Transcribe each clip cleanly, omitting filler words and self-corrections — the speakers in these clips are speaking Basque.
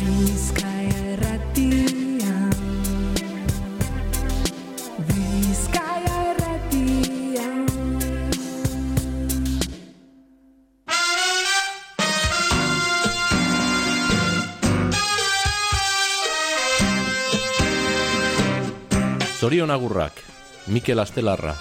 Bizkaia Irratia. Bizkaia Irratia. Zorion agurrak, Mikel Astelarra.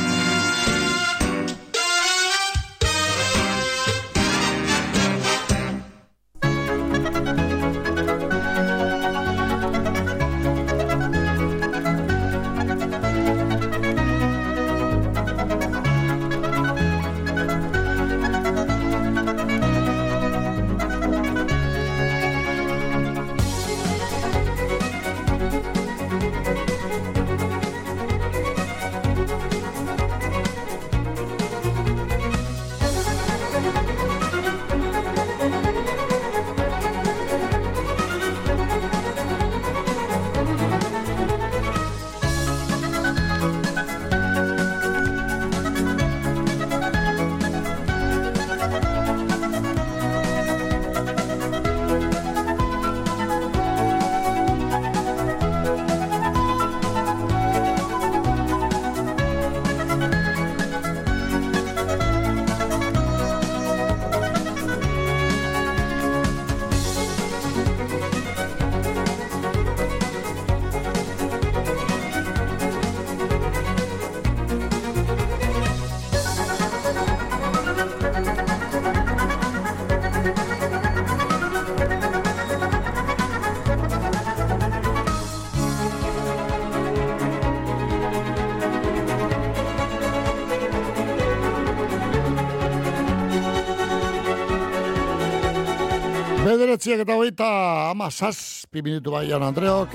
Bederatziak eta hogeita amazazpi minutu bai Jan Andreok,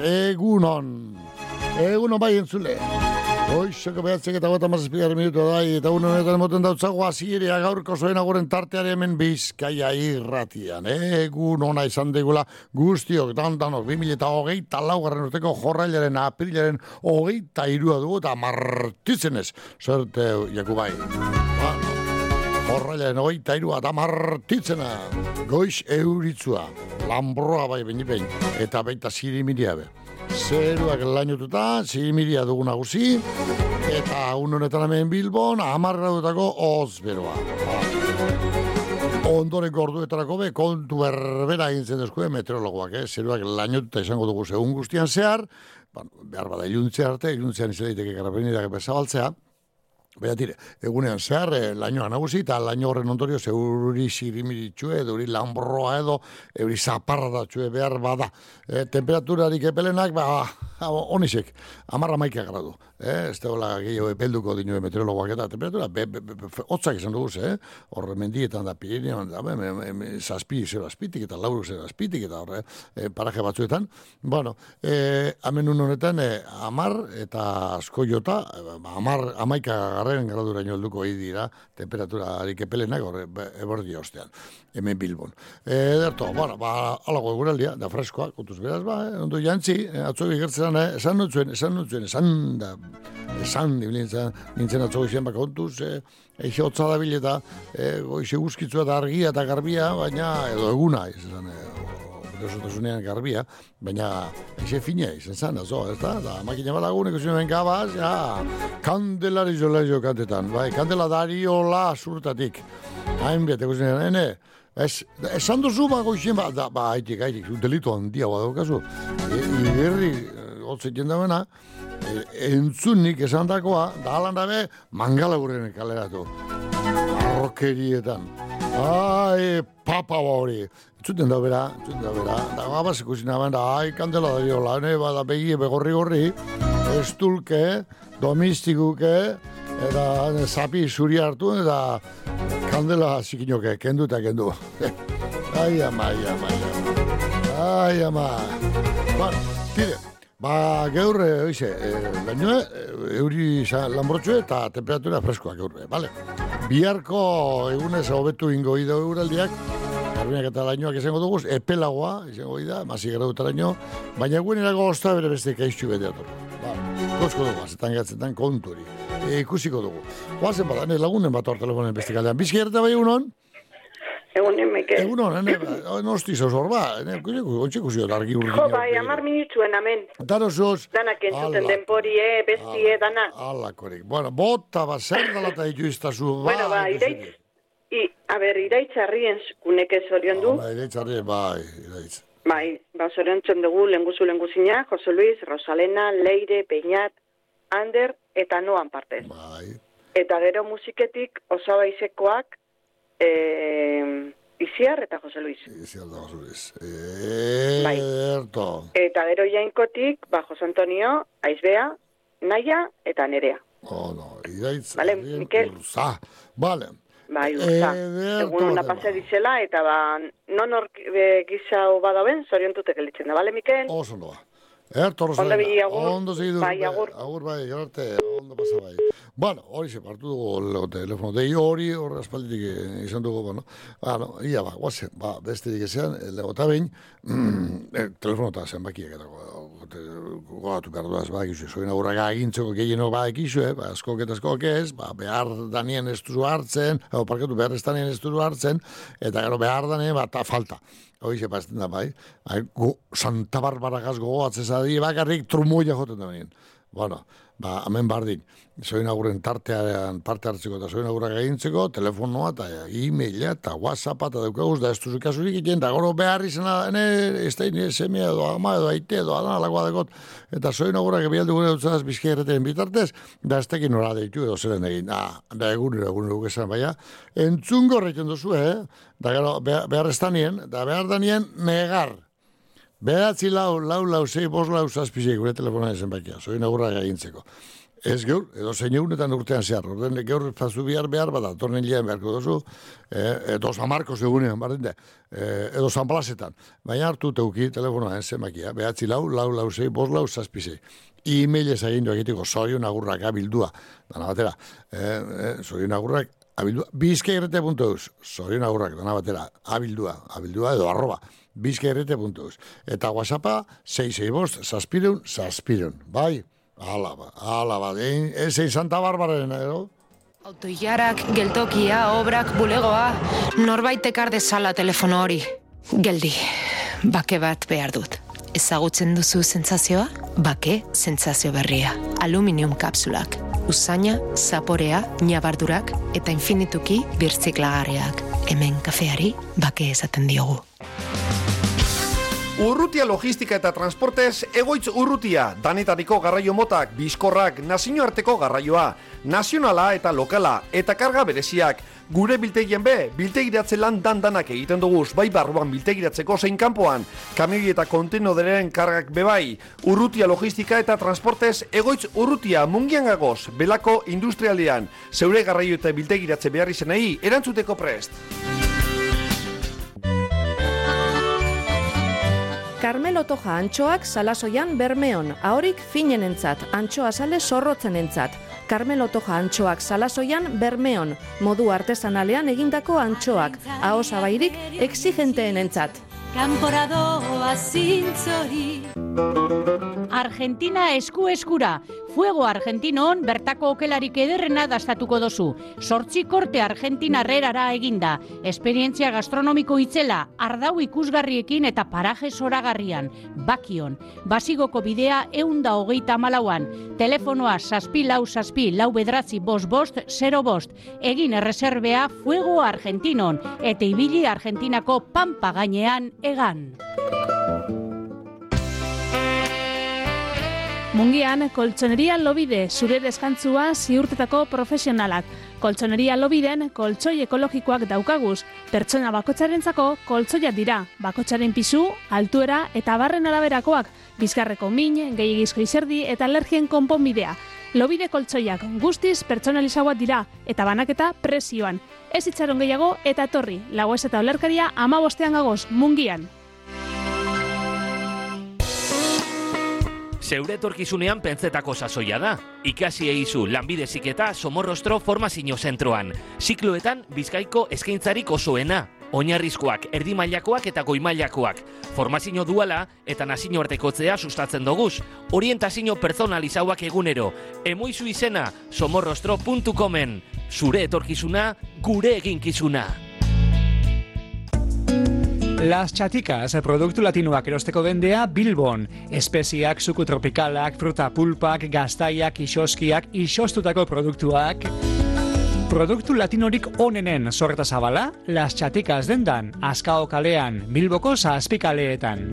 egunon bai entzule. Hoixoko behatziak eta hogeita amazazpi minutu bai, eta honetan moten dautzago azirea gaurko zoen aguren tarteare hemen Bizkaia Irratian. Egunona izan degula guztiok, danok, 2024 urteko jorrailaren aprilaren 23 dugu eta martizenez, zerte jaku bai. Horrela, 23 eta martitzena, goiz euritzua, lambroa bai behin, eta baita zirimiria be. Zeruak lainotuta, zirimiria dugu nagusi, eta honetan hemen Bilbon, 10 gradutako ozberoa. Ondoren gorduetarako be, kontu berbera egintzen dezkue meteorologoak, zeruak lainotuta izango dugu segun guztian zehar, behar bada iluntzea arte, iluntzean izan daiteke karabinirak bezabaltzea, baina tire, egunean zehar, lainoa nagusi, eta laino horren ondorio euri zirimiritxue, euri lambroa edo, euri zaparradatxue behar bada. Temperaturarik epelenak, onisek, 10 gradu. Ez da gehiago epelduko dinue meteorologoak eta temperatura, hotzak izan dugu, horre mendietan da Pirinean, zazpi, zero azpitik eta lauru zero azpitik eta horre paraje batzuetan. Bueno, hemen honetan, 10 eta asko jota, 11 gradura helduko dira temperatura harik epelenak horre ebordi ostean, hemen Bilbon. Derto, bueno, alago eguraldia, da freskoa, kontuz beraz, ondo jantzi, atzo egertzen, esan nintzen atzo izan baka kontuz, eixe hotza da bileta, goize guzkitzua da argia eta garbia, baina, edo eguna, izan, osotasunean garbia, baina eixe fina izan zan, ez da, makina balagunek usunen gabaz, kandelari zola kantetan, bai, kandelariola zurtatik, hain biatek usunen, esan duzu goizien, haitik, delitu handia badaukazu, iberri, hotzit jendabena, entzunik esan dakoa, da alan dabe, mangala gurren kaleratu. Rokerietan. Papa hori. Entzuten da bera. Da gabaz ikusina ben, kandela da diola, bada begie begorri, estulke, domistikuke, eta zapi zuri hartu, eta kandela zikinoke, kendu eta kendu. Ai ama. Bueno, tire. Gaur, baino, euri lambrotxue eta temperatura freskoa gaur, bale? Biharko egunez hobetu ingo ida euraldiak, garbinak eta lainoak izango dugu, epelagoa izango ida, 10 gradutaraino, baina egunerako osta bere beste kaixu beteator. Kosko dugu, azetan gatzetan konturi. Ikusiko dugu. Oazen bada, lagunen bat hor telefonen beste kaldean. Bizki erte bai egunon? Egunen, Mikel. Egunon, nosti zauz hor ba, ontxeko ziot argi urdin. Jo, bai, 10 minutuen amen. Daro zoz. Danak entzuten denporie, bestie, dana. Alakorik. Bueno, bota ba, zer dalata ditu iztazu. Bueno, ba, iraitz. Iraitz arrien kuneke zorion du. Iraitz arrien, bai, iraitz. Bai, zorion txon dugu lenguzina, Jose Luis, Rosalena, Leire, Peñat, Ander, eta Noan partez. Bai. Eta gero musiketik osaba izekoak, Iziar eta Jose Luis. Iziar eta Jose Luis. Bai. Eta gero jainkotik, Jose Antonio, Aizbea, Naia eta Nerea. No, iraitz. Vale, Mikel. Urza. Vale. Bai, urza. Egun una pase dizela, eta non hor gizau badauen, zoriontutek elitzen da, bale, Mikel? Oso noa. Ondo segidu. Bai, agur. Agur, bai, gerarte, ondo pasa bai. Bueno, hori separtu dugu telefono. Dei hori aspalditik izan dugu, bueno. Ia ba, guazen, besterik ezean, legota behin, telefono eta zenbakiak eta gogatu behar duaz, gizu, zoin aurrak agintzeko gehieno gizu, askok eta askok ez, behar danien ez duzu hartzen, behar ez danien ez duzu hartzen, eta gero behar danien, falta. Hoi sepazten da, bai. Santa Barbara gaz gogoatzezadi, bakarrik trumoia joten da benien. Bueno, hemen bardin. Zoin aguren tartean parte hartzeko eta zoin agurak egintzeko, telefonoa eta e-maila eta whatsappa eta daukaguz da ez duzu kasurik egin, da gero behar izan ez da semea edo ama edo aite edo adan alakoa dekot, eta zoin agurak ebialdu gure dutzadaz bizkai erreteen bitartez, da ez tekin nora deitu edo zeren egin. Da egun esan baina, entzungo horretzen duzu, da gero behar ez danien, da behar danien negar. Behatzi lau, 6, 5 lau zazpizek gure telefonan ezen bakia, zoin agurrak egintzeko. Ez geur, edo zein egunetan urtean zehar, orden geur fazu behar bada, tornen lian beharko dozu, edo San Marcos egunean, edo San Plazetan. Baina hartu teuki telefonan ezen bakia, behatzi lau, 6, 5 lau zazpizek. E-mailez egindu egiteko, zoin agurrak abildua, dana batera, zoin agurrak abildua, bizkairrete.eus, zoin agurrak, dana batera, abildua edo @ bizkairrete.eus. Eta WhatsAppa 665 zazpirun, bai? Hala ba, ezein Santa Barbaren, edo? Autoilarak, geltokia, obrak, bulegoa, norbait ekar dezala telefono hori. Geldi, bake bat behar dut. Ezagutzen duzu sentsazioa? Bake sentsazio berria. Aluminium kapsulak. Usaina, zaporea, ñabardurak eta infinituki birziklagarriak. Hemen kafeari bake esaten diogu. Urrutia logistika eta transportez, egoitz urrutia, danetariko garraio motak, bizkorrak, nazioarteko garraioa, nazionala eta lokala, eta karga bereziak. Gure biltegien biltegiratze lan danak egiten duguz, bai barruan biltegiratzeko zein kanpoan, kamioi eta kontenoderen kargak bebai. Urrutia logistika eta transportez, egoitz urrutia, mungian gagoz, belako industrialdean, zeure garraio eta biltegiratze behar izenei, erantzuteko prest. Carmelo Toja antxoak Salasoian Bermeon, ahorik finenentzat, antxoa sale zorrotzenentzat. Carmelo Toja antxoak Salasoian Bermeon, modu artesanalean egindako antxoak, ahosabairik exigenteenentzat. Kanporadoa zintzori. Argentina eskura. Fuego Argentinon bertako okelarik ederrena dastatuko dozu. 8 korte argentinarrerara eginda. Esperientzia gastronomiko itzela, ardau ikusgarriekin eta paraje zoragarrian. Bakion. Basigoko bidea 134an. Telefonoa 644 Egin erreserbea Fuego Argentinon. Eta ibili Argentinako pampa gainean egan. Mungian, Koltsoneria Lobide, zure deskantzua ziurtetako profesionalak. Koltsoneria Lobiden, koltsoi ekologikoak daukaguz. Pertsona bakotsarentzako koltsoiak dira. Bakotsaren pisu, altuera eta barren araberakoak. Bizkarreko min, gehiagizko izerdi eta alergien konponbidea. Lobide koltsoiak guztiz pertsonalizagoak dira eta banaketa prezioan. Ez itxaron gehiago eta etorri. Lagoez eta olerkaria 15 gagoz, Mungian. Zeure etorkizunean pentsetako sasoia da. Ikasi egizu lanbide heziketa Somorrostro formazio zentroan. Zikloetan Bizkaiko eskaintzarik osoena. Oinarrizkoak, erdi mailakoak eta goi mailakoak. Formazio duala eta nazioartekotzea sustatzen doguz. Orientazio pertsonalizauak egunero. Emuizu izena somorrostro.comen. Zure etorkizuna, gure eginkizuna. Las Chaticas, produktu latinoak erosteko dendea Bilbon. Espeziak, suku tropikalak, fruta pulpak, gaztaiak, isoskiak, isostutako produktuak. Produktu latinorik onenen sorta zabala, Las Chaticas dendan, Azkao kalean, Bilboko Zazpikaleetan.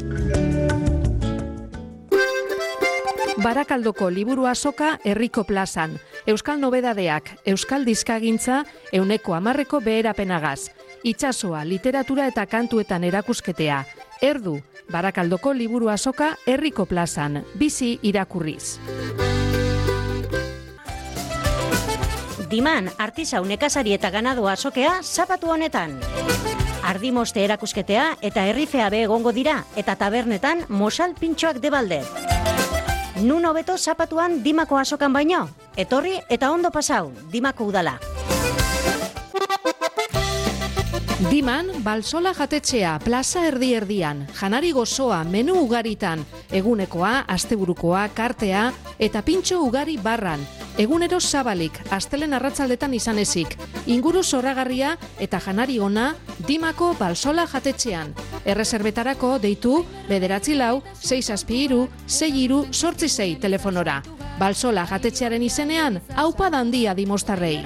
Barakaldoko liburu azoka herriko plazan. Euskal nobedadeak, euskal dizkagintza, 110% beherapenagaz. Itsasoa, literatura eta kantuetan erakusketea. Erdu, Barakaldoko liburu azoka herriko plazan. Bizi irakurriz. Diman, artisau nekazari eta ganado azokea zapatu honetan. Ardimoste erakusketea eta herrifea be egongo dira eta tabernetan mosal pintxoak debalde. Nun hobeto zapatuan Dimako azokan baino? Etorri eta ondo pasau, Dimako udala. Diman, Balsola jatetxea, plaza erdi-erdian, janari gozoa, menu ugaritan, egunekoa, asteburukoa, kartea eta pintxo ugari barran. Egunero zabalik, astelen arratzaldetan izan ezik. Inguru zoragarria eta janari ona, Dimako Balsola jatetxean. Erreserbetarako deitu, 9-6-6-3-6-6 telefonora. Balsola jatetxearen izenean, aupa dandia dimostarrei.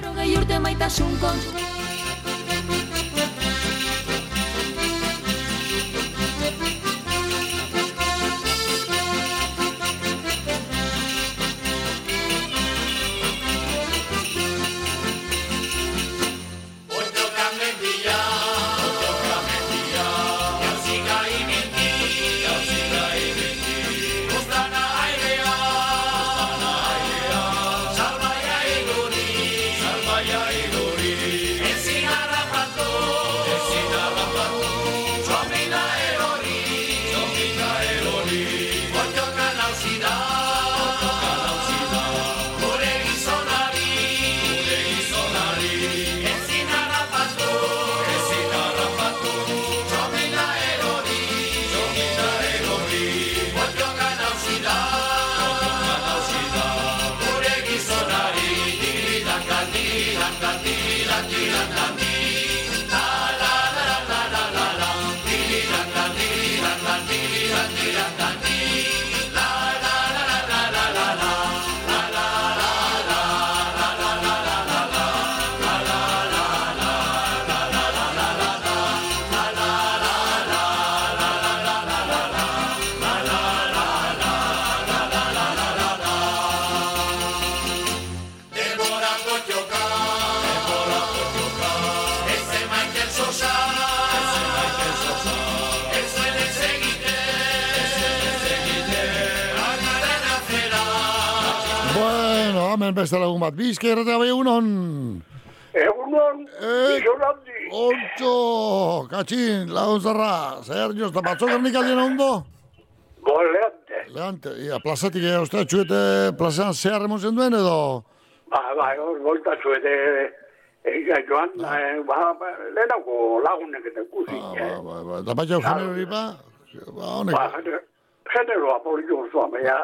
Beste lagun bat, bizka erratea bai egunon? Egunon, izolandi. Ontxo, katxin, lagun zarra, zer jozta, batzok ernik aldien ondo? Leante. Leante, ia, plazatik uste, txuete plazan zehar emozen duen edo? Bai, golta txuete joan, lehenako lagunek eta ikusi. Da batxau genero ripa? Generoa politiko zua, baina...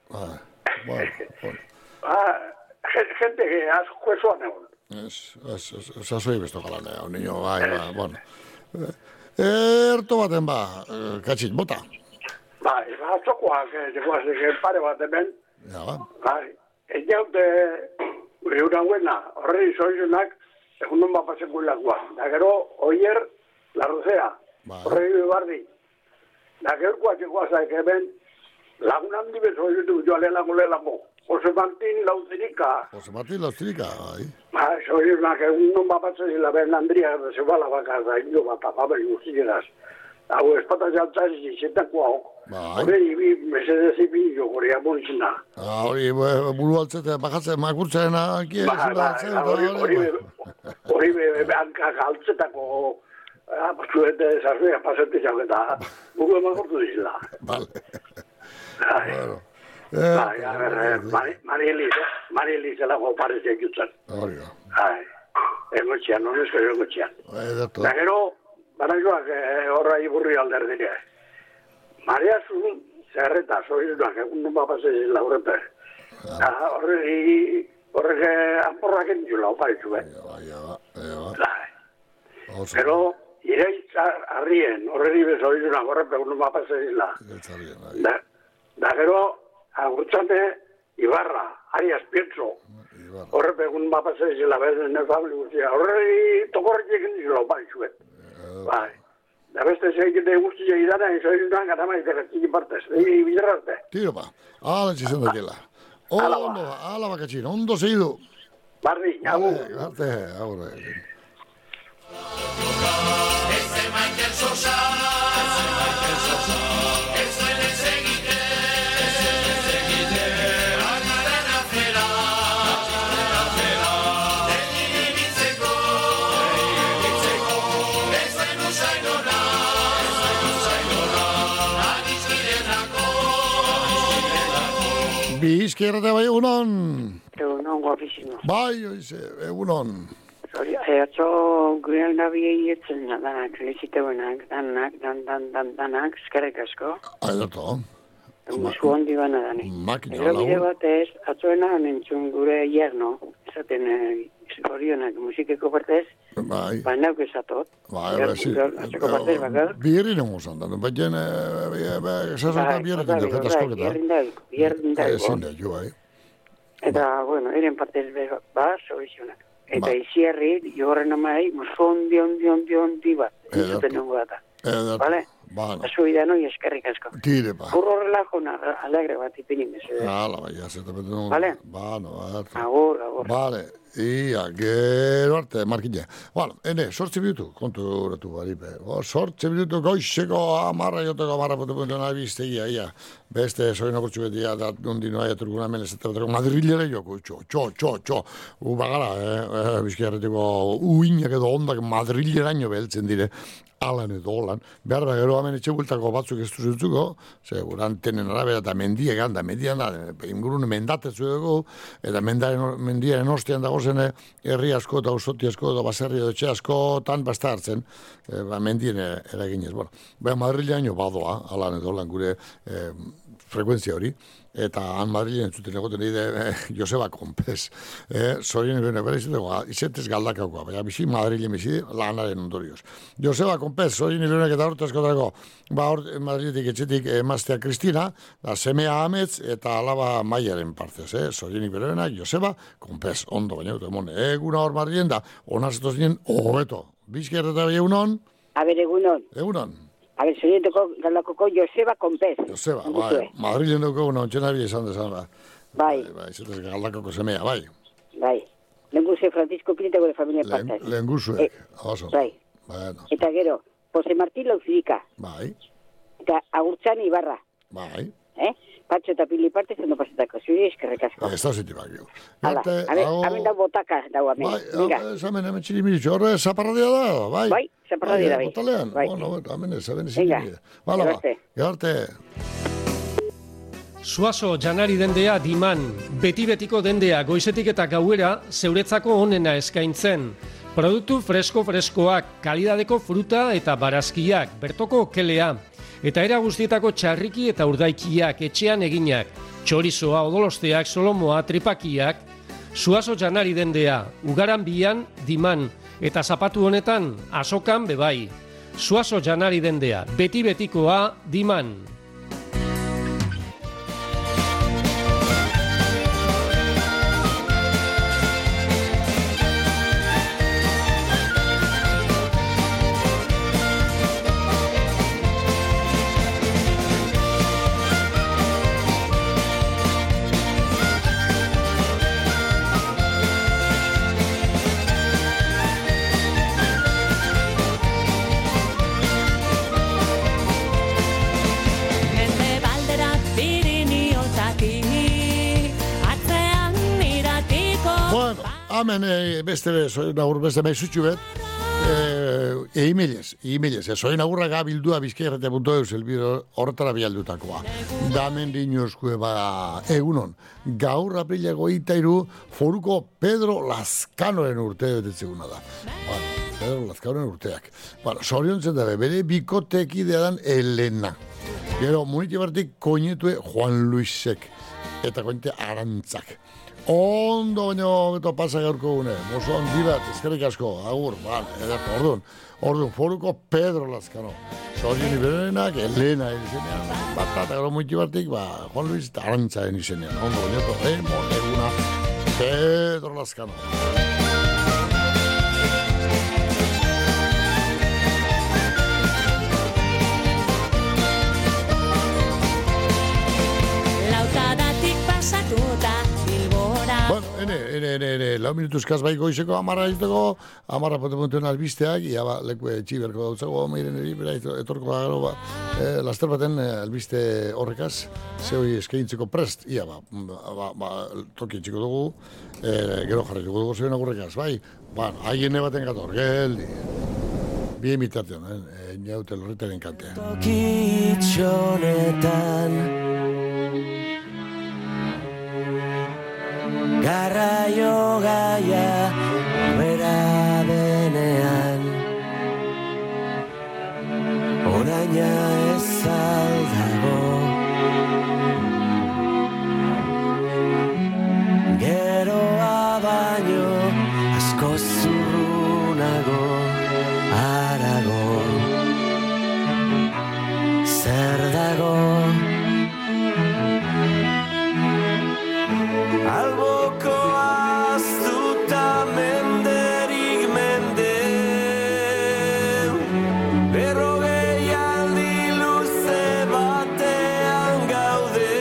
Gente que asko esoan egon. Zazoi besto galan, niño, bueno. Erto baten katxin, bota. Atzokoak, pare bat hemen. Egiaute, gure buena, horre izoizunak, egun non bat pasekuelakoa. Da gero, oier, larruzea, horre bardi. Da gero, kuatxekoa zaik hemen, lagun handi bezo joa lehenako. Jose Martín Lauzirika. Jose Martín Lauzirika, bai. Soy una que uno va a pasar y la ven Andrea se va a la vaca y yo va a papar y usigeras. Hago espatas ya tal y se ta cuau. Bai. Y me se decir yo corea bonchina. Hori buru altzete bajatzen makurtzena aquí es una hori banka galtzetako zuete sarria pasate jaueta. Bugo makurtu dizela. Vale. Bueno. Maria-Elisa lago parece jutzen. Egotxean, nonesko egotxean. Da gero, banaikoak horra iburri alder dira. Maria zuen zerreta, zoizunak, egun nun bapasez laurete. Horrek anporrak entzu lau paritzu, Pero, Ireitz arrien, horreri bezoizuna, horrepe unu mapazela. Da gero, agurtzane, Ibarra, Arias Pietro. Horrepe unu mapazela, bezen nefabli guztia. Horreri tokorretik egin dizula, bai, zuet. Bai. Da beste zeikete guztia idana, izoizunan ganama ikerretzik partez. Biderrarte. Tiro ba, ala txizan da dela. Ala bakatxin, ondo zeidu. Barri, agur. Arte, agur. Ese Michael Sosa, eso es seguite, agaran afera, Egibitzeko, ese no sainora, agizkirenako. Bizkerrate bai egunon. Egunon, guapísimo. Bai, egunon. Atzo gure nabiei etzen danak, leziteuenak, danak, eskerrik asko. Aidato. Musu hondi bana dani. Makina Ero bide batez, atzoena nentzun gure yerno, esaten zorionak musikeko partez, nauk esatot. Atzeko partez bakar. Bierri nengo zantan, baina esazota bierrekin dut, askoketa. Bierrin dago. Ezin da, jo, Eta, bueno, eren partez solizionak. Eta izierri, jogorren amai, ondi bat. Zuten nengo data. Vale? Bana. Subida noi eskerrik asko. Tire, ba. Burro relajona, alegre bat ipinin ez. Hala, bai, azeta betu. Vale? Bano, Agur. Vale. Ia, gero arte, markina. Bueno, ene, 8 minutu, kontu horretu baripe. 8 minutu goizeko amarra joteko amarra putu nahi biztegia, ia. Beste soin akurtzu beti, da nondi noa jaturguna hemen ez eta madrilera joko, txo. Bagara, bizkiarretiko uinak edo ondak madrileraino beheltzen dire. Alan edo holan. Behar da, gero hemen etxegultako batzuk ez duzutzuko, segurantenen arabera eta mendian da, ingurune mendatetzu dugu, eta mendiaren ostean dago zen herri asko eta usoti asko eta baserri edo etxe askotan basta hartzen, mendien eraginez. Bueno, Madrileaino badoa, alan edo holan gure frekuentzia hori, eta han Madrilen entzuten egoten Joseba Konpez. Zorien egin ebera izetez galdakakoa, baina bizi Madrilen bizi lanaren ondorioz. Joseba Konpez, zorien egin eta hortezko dago, Madriletik etxetik emaztea Kristina, da semea Ametz eta alaba Maiaren partez, zorien egin Joseba Konpez, ondo baina dut emone. Eguna hor Madrilen da, onazetoz nien, hobeto. Bizkerreta bai egunon? Egunon. Egunon. Zorientoko galdakoko Joseba Konpez. Joseba, bai. Madrilen dugu ontsen ari esan dezan, ba. Bai. Zetez galdakoko semea, bai. Bai. Lenguzue Francisco Pinto de familia partez. Lenguzuek, oso. Bai. Bueno. Eta gero, Jose Martín Lauzirika. Bai. Eta Agurtzan Ibarra. Bai. Patxo eta Pili partez ondo pasetako. Zuri eskerrik asko. Ez da zitik bakio. Hemen da botaka dago amen. Bai, hemen txiri miritxo. Horre, zaparradia da, bai. Bai, zaparradia da, bai. Botalean, bueno, hemen ez, hemen ez. Bala, garte. Suazo janari dendea diman, beti-betiko dendea goizetik eta gauera zeuretzako onena eskaintzen. Produktu freskoak, kalidadeko fruta eta barazkiak, bertoko kelea. Eta era guztietako txarriki eta urdaikiak, etxean eginak, txorizoa, odolosteak, solomoa, tripakiak, Suazo janari dendea, ugaran bian, diman, eta zapatu honetan, asokan bebai. Suazo janari dendea, beti-betikoa, diman. Hemen beste nagur beste maizutxu bet, e-mailez, soin agurra gabildua bizkairrete.eus elbiro horretara bialdutakoa. Damen dinozkue egunon, gaur aprilako 23 foruko Pedro Lazkanoren urte betetzeguna da. Pedro Lazkanoren urteak. Zoriontzen dabe, bere bikotekidea dan Elena. Gero, munitibartik koinetue Juan Luisek eta kointe Arantzak. Ondo baino beto pasa gaurko gune. Oso handi bat, eskerrik asko, agur, ederko, orduan, foruko Pedro Lazkano. Zorion iberenak, Elena izenean, bat gero muiti batik, Juan Luis eta Arantzaren izenean. Ondo baino, eguna Pedro Lazkano. Lautadatik pasatuta Bilbora. Bueno, ene, lau minutuzkaz bai goizeko 10 izteko, 10 potemontuen albisteak, ia leku txiberko dautzago, meiren bera etorko da gero, laster baten albiste horrekaz, zehoi eskaintzeko prest, ia toki txiko dugu, gero jarri dugu zeuen agurrekaz, bai, haien baten gator, geldi. Bien mitartean, Naute Lorritaren kantea. Tokitxonetan garraio gaia bera denean oraina ez aldago geroa baino asko zurrunago harago zer dago alboko aztuta menderik mende berrogei aldi luze batean gaude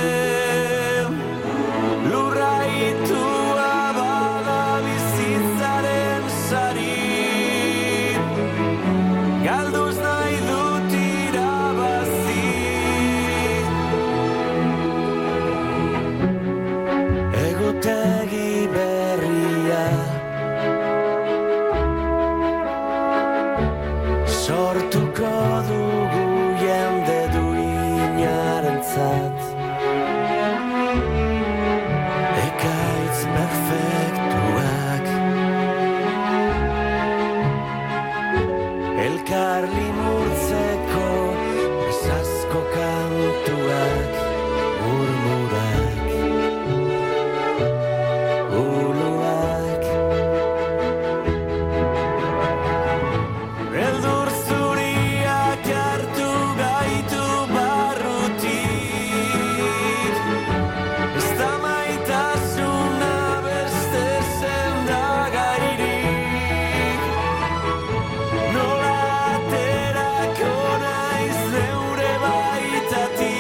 lurra itua bada bizitzaren sari galduz nahi dut irabazi egutegi berria sortuko dugu jende duinarentzat ekaitz perfektuak elkar limurtzeko esazko kantuak murmurak uluak beldur zuriak hartu gaitu barrutik ez da maitasuna beste sendagairik nola aterako naiz neure baitatik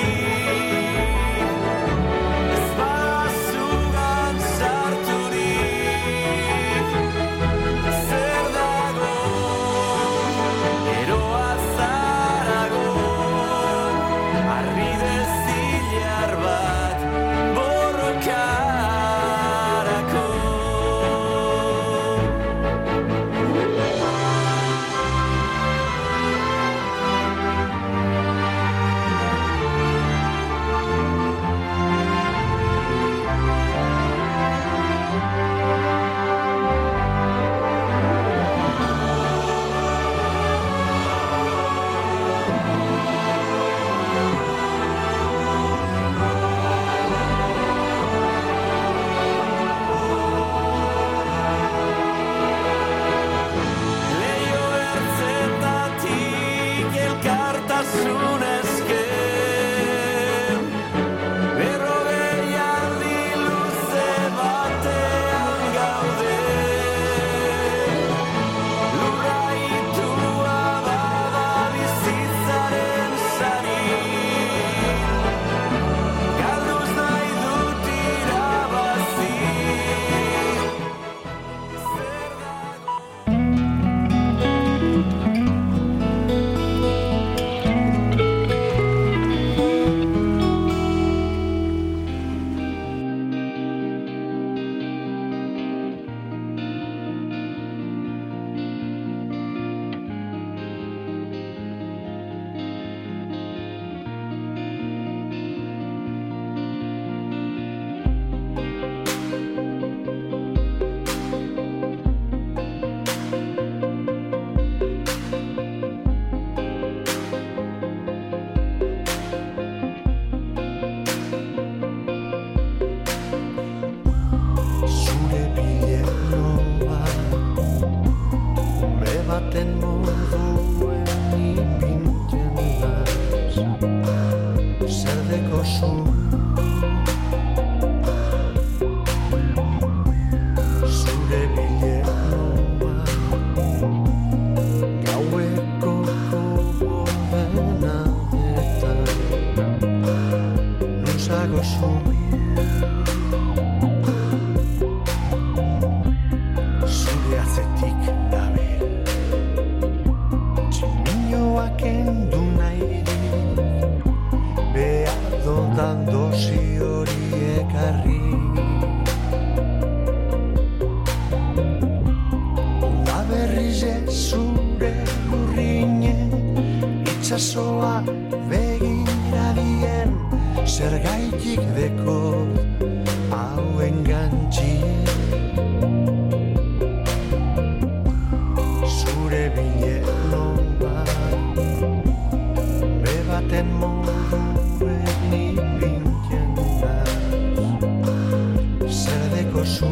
gozu zure bileroa gaueko gogoena eta luza gozu zure atzetik dabil tximinoak endu nahirik behar dodan dosi hori ekarri Uda berriz zure lurrine itxasoa begira dien zergaitik deko hauen gantxien zure bileroa bebaten moduen ipintzen da zer deko zu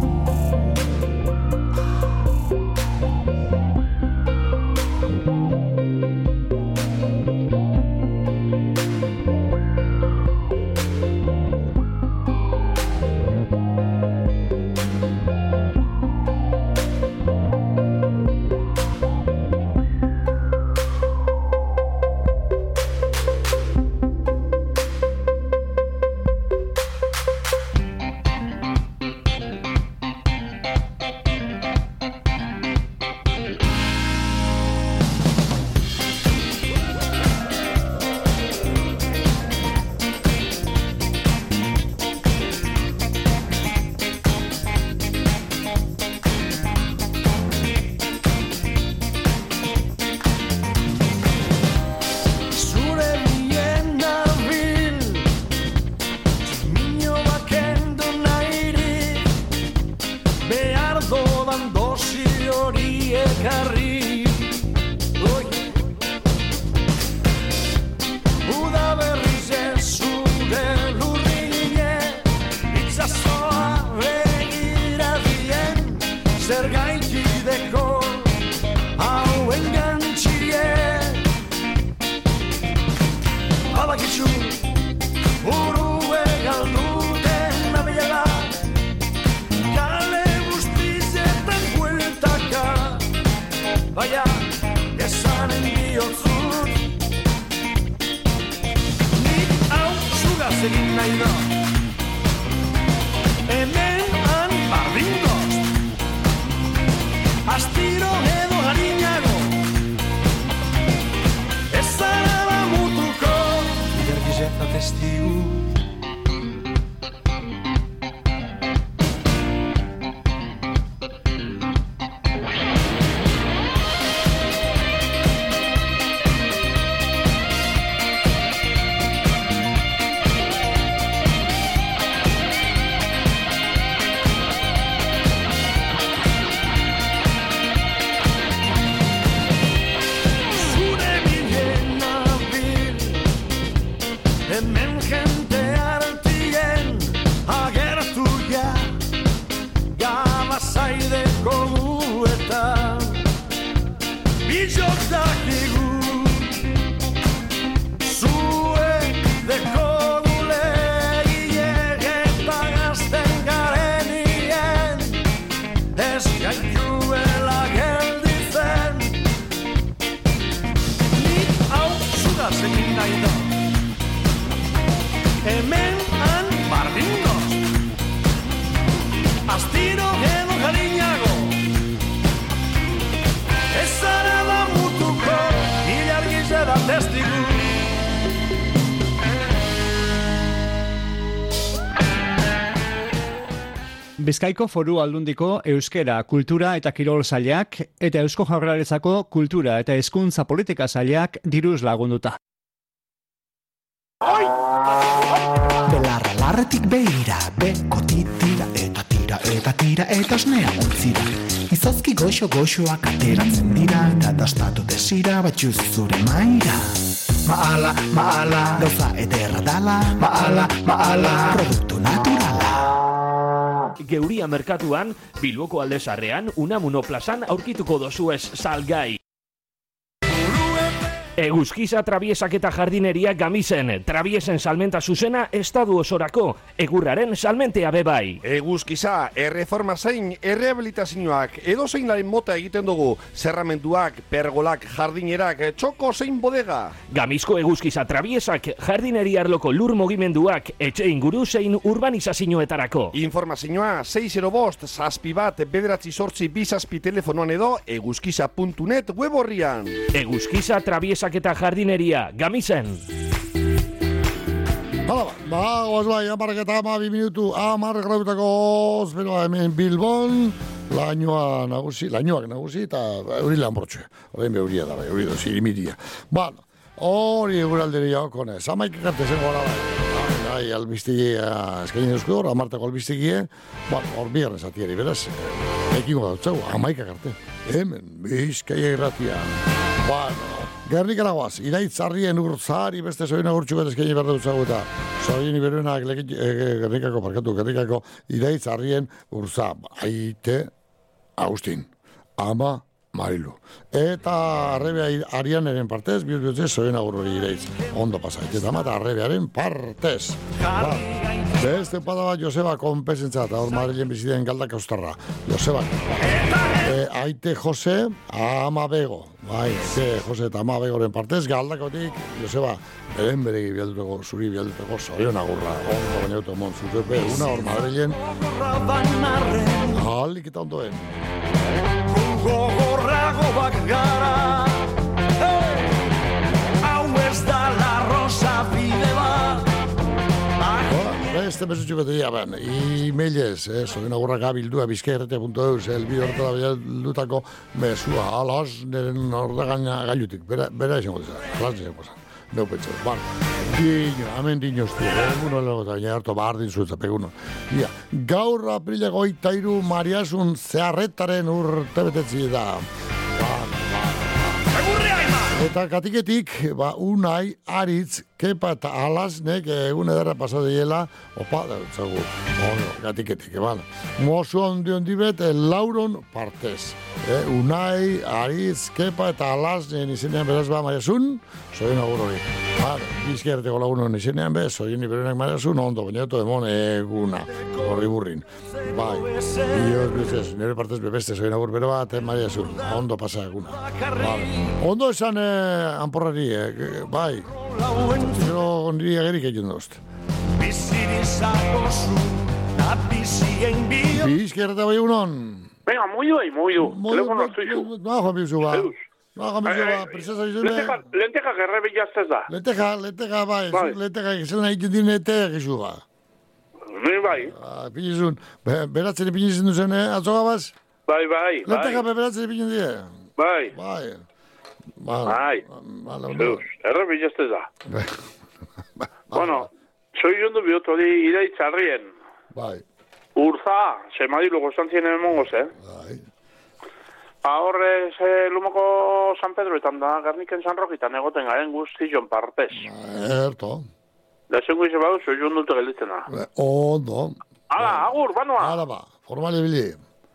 Bizkaiko Foru Aldundiko Euskera, Kultura eta Kirol Sailak eta Eusko Jaurlaritzako Kultura eta Hezkuntza Politika Sailak diruz lagunduta. Belarra larretik behira, beko titira eta osnea utzira. Izozki goxoak ateratzen dira, eta dastatu desira batxuz zure maira. Maala, gauza ederra dala, maala, produktu naturala. Geuria merkatuan, Bilboko Aldezarrean, Unamuno plazan aurkituko dozuez salgai. Eguzkiza trabiesak eta jardineria Gamisen, trabiesen salmenta zuzena estadu osorako, egurraren salmentea bebai. Eguzkiza, erreforma zein, errehabilitazioak, edo zeinaren mota egiten dugu, zerramenduak, pergolak, jardinerak, txoko zein bodega. Gamizko eguzkiza trabiesak, jardineria arloko lur mugimenduak, etxe inguru zein urbanizazioetarako. Informazioa 605 61 9 2 telefonoan edo eguzkiza.net web horrian. Eguzkiza trabiesak eta jardineria, Gamisen. Hala goaz bai, 2 minutu, 10 grautako ospenoa hemen Bilbon, lainoak nagusi eta euri lanbortxe. Horrein beuria da bai, euri dozi imiria. Bueno, hori eguralderia okonez, 11 karte zen gara bai, albiztegia eskaini duzko hor, 10 albiztegia, bueno, hor bigarren zatiari, beraz, ekingo dautzagu, 11 karte. Hemen, Bizkaia irratia. Bueno, Gernikara guaz, iraitzarrien urtzari beste zoina urtsuko eta eskaini behar dutzagu eta zoien iberuenak Gernikako iraitzarrien urtza. Aite, Agustin, Ama, Marilu. Eta arrebea Arianeren partez, bihurtze zoien agurrori iraitz. Ondo pasa, eta mata arrebearen partez. Beste pada bat Joseba konpesentzat, hor Madrilen biziden galdak austarra. Joseba. Aite Jose, Ama Bego. Aite Jose eta Ama Begoren partez, galdakotik, Joseba, beren beregi bialduteko, zuri bialduteko, zorion agurra. Ondo baina automon, zuzepe, una hor Madrilen. Ahalik eta ondoen. Gogorrago bak gara, hau ez da la rosa bide bat. Beste mesutxu beteria, e-mailez, zorin agurrak abildua bizkairrete.eus, elbide horretara bildutako mesua, alas, neren ordagaina gailutik, bera esango dizan, alas esango dizan, neu pentsa, diño, hemen diñoztu, eguno legotan, harto bardin zuetza, peguno. Gaur aprileko 23 Mariasun zeharretaren urtebetetzi da. Eta katiketik, Unai, Aritz, Kepa eta Alasnek egun edara pasadeiela, opa, zagu, katiketik, Mosu ondibet, Lauron partez. Unai, Aritz, Kepa eta Alasnen izenean beraz Mariasun, zoien agur hori. Bizkerteko lagunon izenean bez, zoien iberenak Mariasun, ondo, bainato emon eguna, horri burrin. Bai, bioz bizez, nire partez bebeste zoien agur bero bat, Mariasun, ondo pasa eguna. Ondo esan anporrari, bai. Gero gondiri agerik egin dozt. Bizkerreta bai unon. Venga, muy. Telefono zuizu. Juan Biusu, ba. Princesa izune. Lenteja gerrebillaztez da. Lenteja, bai. Lenteja egizena egin dinetea gizu, ba. Ni bai. Pinizun. Beratzen ipinizun duzen, atzoga baz? Bai. Lenteja beratzen ipinizun die? Bai. Errebillaztez da. Bueno, soy jundu bihot hori iraitzarrien. Bai. Urza, semadilu gozantzien emongoz, Bai. Ahorre, lumoko San Pedroetan da, Gerniken San Rokitan egoten garen guztion partez. Erto. Da esengo ize badu, soy jundu te gelditzen da. Ondo. Hala, agur, banoa. Hala ba, formali bili.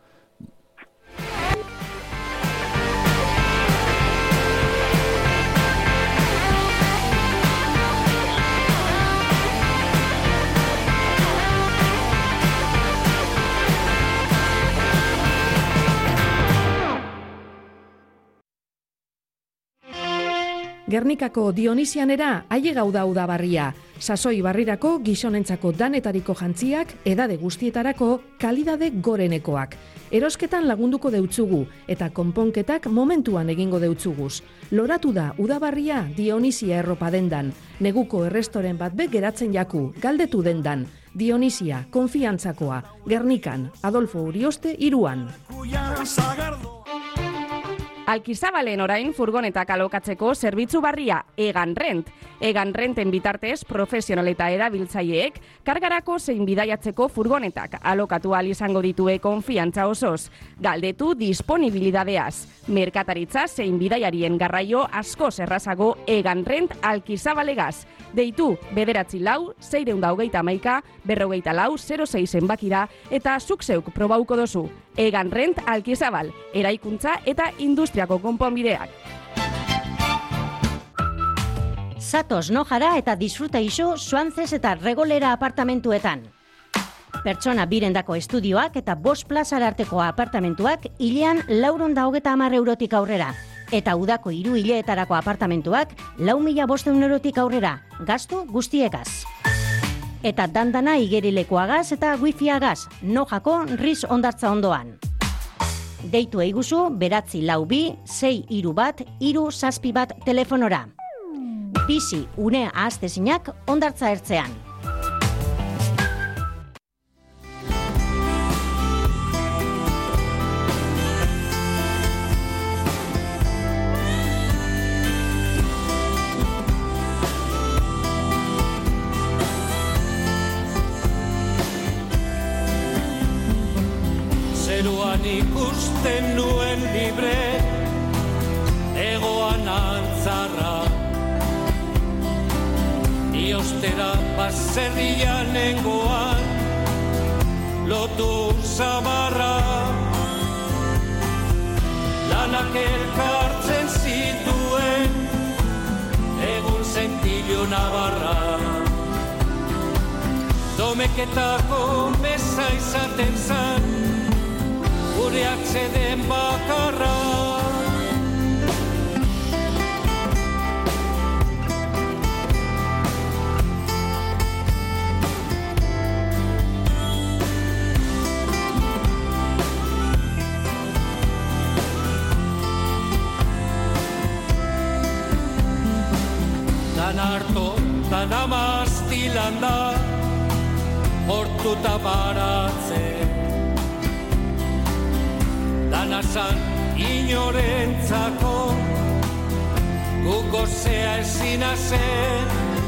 Gernikako Dionisianera aie gauda udabarria. Sasoi barrirako gizonentzako danetariko jantziak, edade guztietarako kalidade gorenekoak. Erosketan lagunduko deutzugu eta konponketak momentuan egingo deutzuguz. Loratu da udabarria Dionisia erropa dendan. Neguko errestoren bat be geratzen jaku, galdetu dendan. Dionisia, konfiantzakoa. Gernikan, Adolfo Urioste 3an. Alkizabalen orain furgonetak alokatzeko zerbitzu barria Egan Rent. Egan Renten bitartez profesional eta erabiltzaileek kargarako zein bidaiatzeko furgonetak alokatu ahal izango ditue konfiantza osoz. Galdetu disponibilidadeaz. Merkataritza zein bidaiarien garraio askoz errazago Egan Rent Alkizabalegaz. Deitu 944-621-424-06 zenbakira eta zuk zeuk probauko dozu. Egan Rent Alkizabal, eraikuntza eta industriako konponbideak. Zatoz nojara eta disfruta iso Suantzez eta Regolera apartamentuetan. Pertsona birendako estudioak eta 5 plazara arteko apartamentuak hilean 450 eurotik aurrera. Eta udako 3 hileetarako apartamentuak 4.500 eurotik aurrera, gastu guztiekaz. Eta dandana igerilekoagaz eta wifiagaz, nojako Riz Ondartza ondoan. Deitu eiguzu, 942-631-361 telefonora. Bizi, une ahaztezinak Ondartza ertzean. Zeruan ikusten nuen libre, egoan antzarra. Iostera baserrian nengoan, lotu zamarra. Lanak elkartzen zituen, egun zentillo nabarra. Domeketako meza izaten zan, gure atzeden bakarra. Dan harto, dan amaztilan da, hortuta baratzen. Danazan inorentzako, guko zea ezina zen.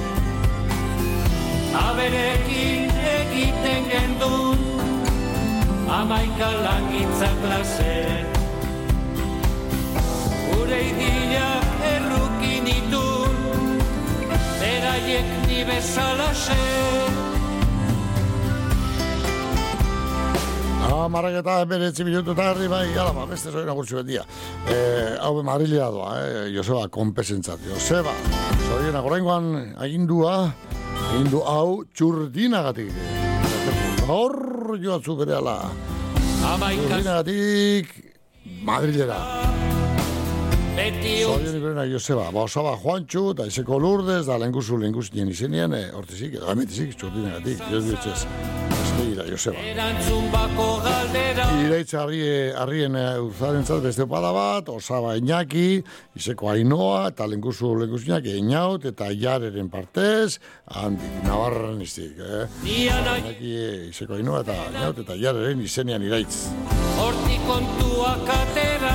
Aberekin egiten gendun, 11 langintza klasen. Gure idila errukin itun, beraiek ni bezalasen. Marraketa 9 minutu eta herri bai, alama, beste zoina gurtsu bendia. Hau Madrilea doa, Joseba, konpesentzat. Joseba, zoina gorengoan agindu hau txurdinagatik. Hor joatzu bere ala. Txurdinagatik Madrilera. Zoien iberena Joseba, Osaba Juantxu, eta izeko Lourdes, da lenguzu nien izenien, hortizik, edo gametezik, txurdinagatik, Dios bihotzez. Ira, Joseba. Iraitza harrien urzarentzat beste opada bat, Osaba Iñaki, izeko Ainoa, eta lenguzu Iñaki, Einaut, eta Jareren partez, handik, Navarran iztik, Iñaki, izeko Ainoa, eta Einaut, eta Jareren izenean iraitz. Horti kontuak atera.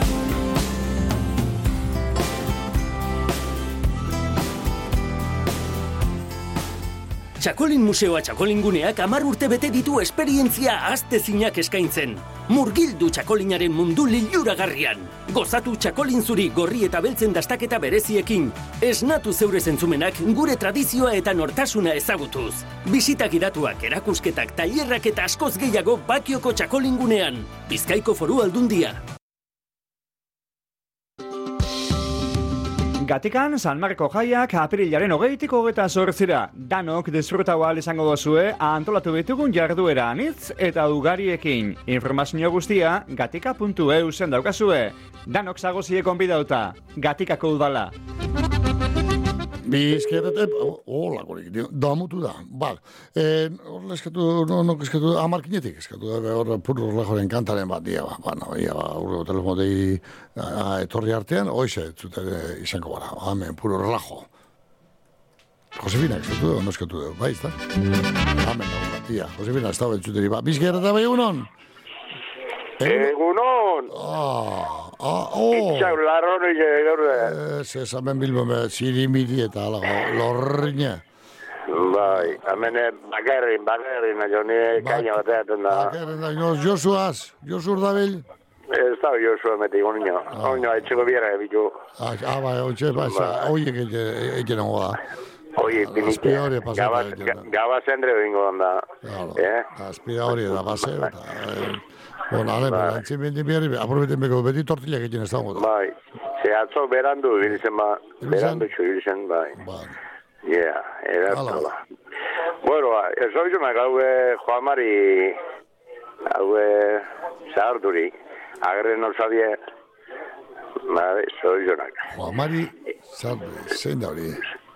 Txakolin Museoa Txakolinguneak 10 urte bete ditu esperientzia ahaztezinak eskaintzen. Murgildu txakolinaren mundu liluragarrian. Gozatu txakolin zuri gorri eta beltzen dastaketa bereziekin. Esnatu zeure zentzumenak gure tradizioa eta nortasuna ezagutuz. Bisita gidatuak, erakusketak, tailerrak eta askoz gehiago Bakioko Txakolingunean. Bizkaiko Foru Aldundia. Gatikan, San Marko jaiak apirilaren 28-28 danok disfrutau ahal izango dozue antolatu bitugun jarduera anitz eta ugariekin. Informazio guztia gatika.eu-en daukazue. Danok zagozie konbidauta. Gatikako udala. Bizkeretet, hola gorik, damutu da. Bal, horrela eskatu, eskatu, amarkinetik eskatu, hor puro relajoren kantaren bat, urrego telefonotei etorri artean, hoxe, zuten izango bara, amen, puro relajo. Josefina eskatu, no eskatu, bai, ez da? Amen, Josefina, ez da bentzuteri, bizkeretet, bai, egunon? Egunon! Itxau, larronik gaur da. Zezamen bilbo, zirimiri eta lorrina. Bai, hemen bakarrin, joni kaina bateaten da. Bakarrin da, Josuaz, Josu urdabil? Ez da Josu emetik, oino etxeko biera ebitu. Bai, oiek egin hongo da. Oie, pinite, gaba zendre bingo da. Azpira hori da, base, eta... Bueno, ale, entzien beti berri, aprobeten beko beti tortillak egin ez dago. Bai, Ze atzo berandu ibiltzen berandu ibiltzen, bai. Ja, erazto ba. Bueno, ez oizunak Joan Mari, zaharduri, agren osabie, zoizunak. Joan Mari, zein da hori?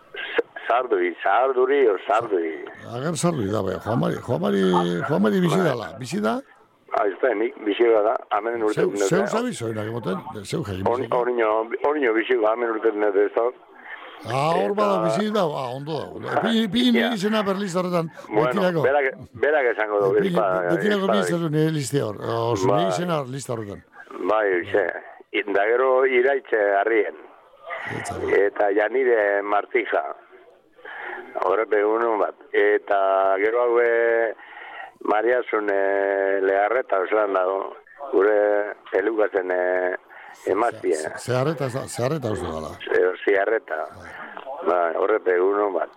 Zaharduri o zaharduri. Ager zaharduri da, bai, Joan Mari bizidala, bizida? Nik bizida da, amen urte. Zeu zabizoinak emoten, zeu jagin bizida. Horino bizida, amen urte nire ez da. Hor bada bizida, ondo da. Pini izena berliz horretan, betirako. Berak esango du. Betirako ministatu nire listi hor, zune izena lista horretan. Bai, da gero iraitze harrien. Eta janire martija. Horrepe egunon bat. Eta gero haue Mariasun leharreta oslan dago. Gure elukatzen emaztie. Zeharreta uste gala. Zeharreta. Horrepe egunon bat.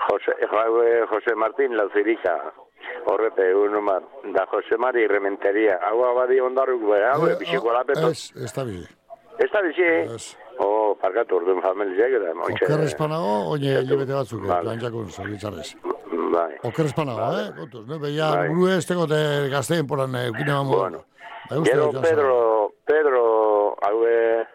Jose Martín Lauzirika. Horrepe egunon bat. Da Jose Mari Rementeria. Hau abadi ondarruk beha, biziko lapeto. Ez da bizi. Ez da bizi? Parkatu orduan familiak eta moitxe. Oker espanago, oine hilabete batzuk, lantzakun, zoritzarrez. Bai. Oker espanago, kontuz, beha buru ez tegote gazteen poran eukine mamu. Bueno, gero Pedro, haue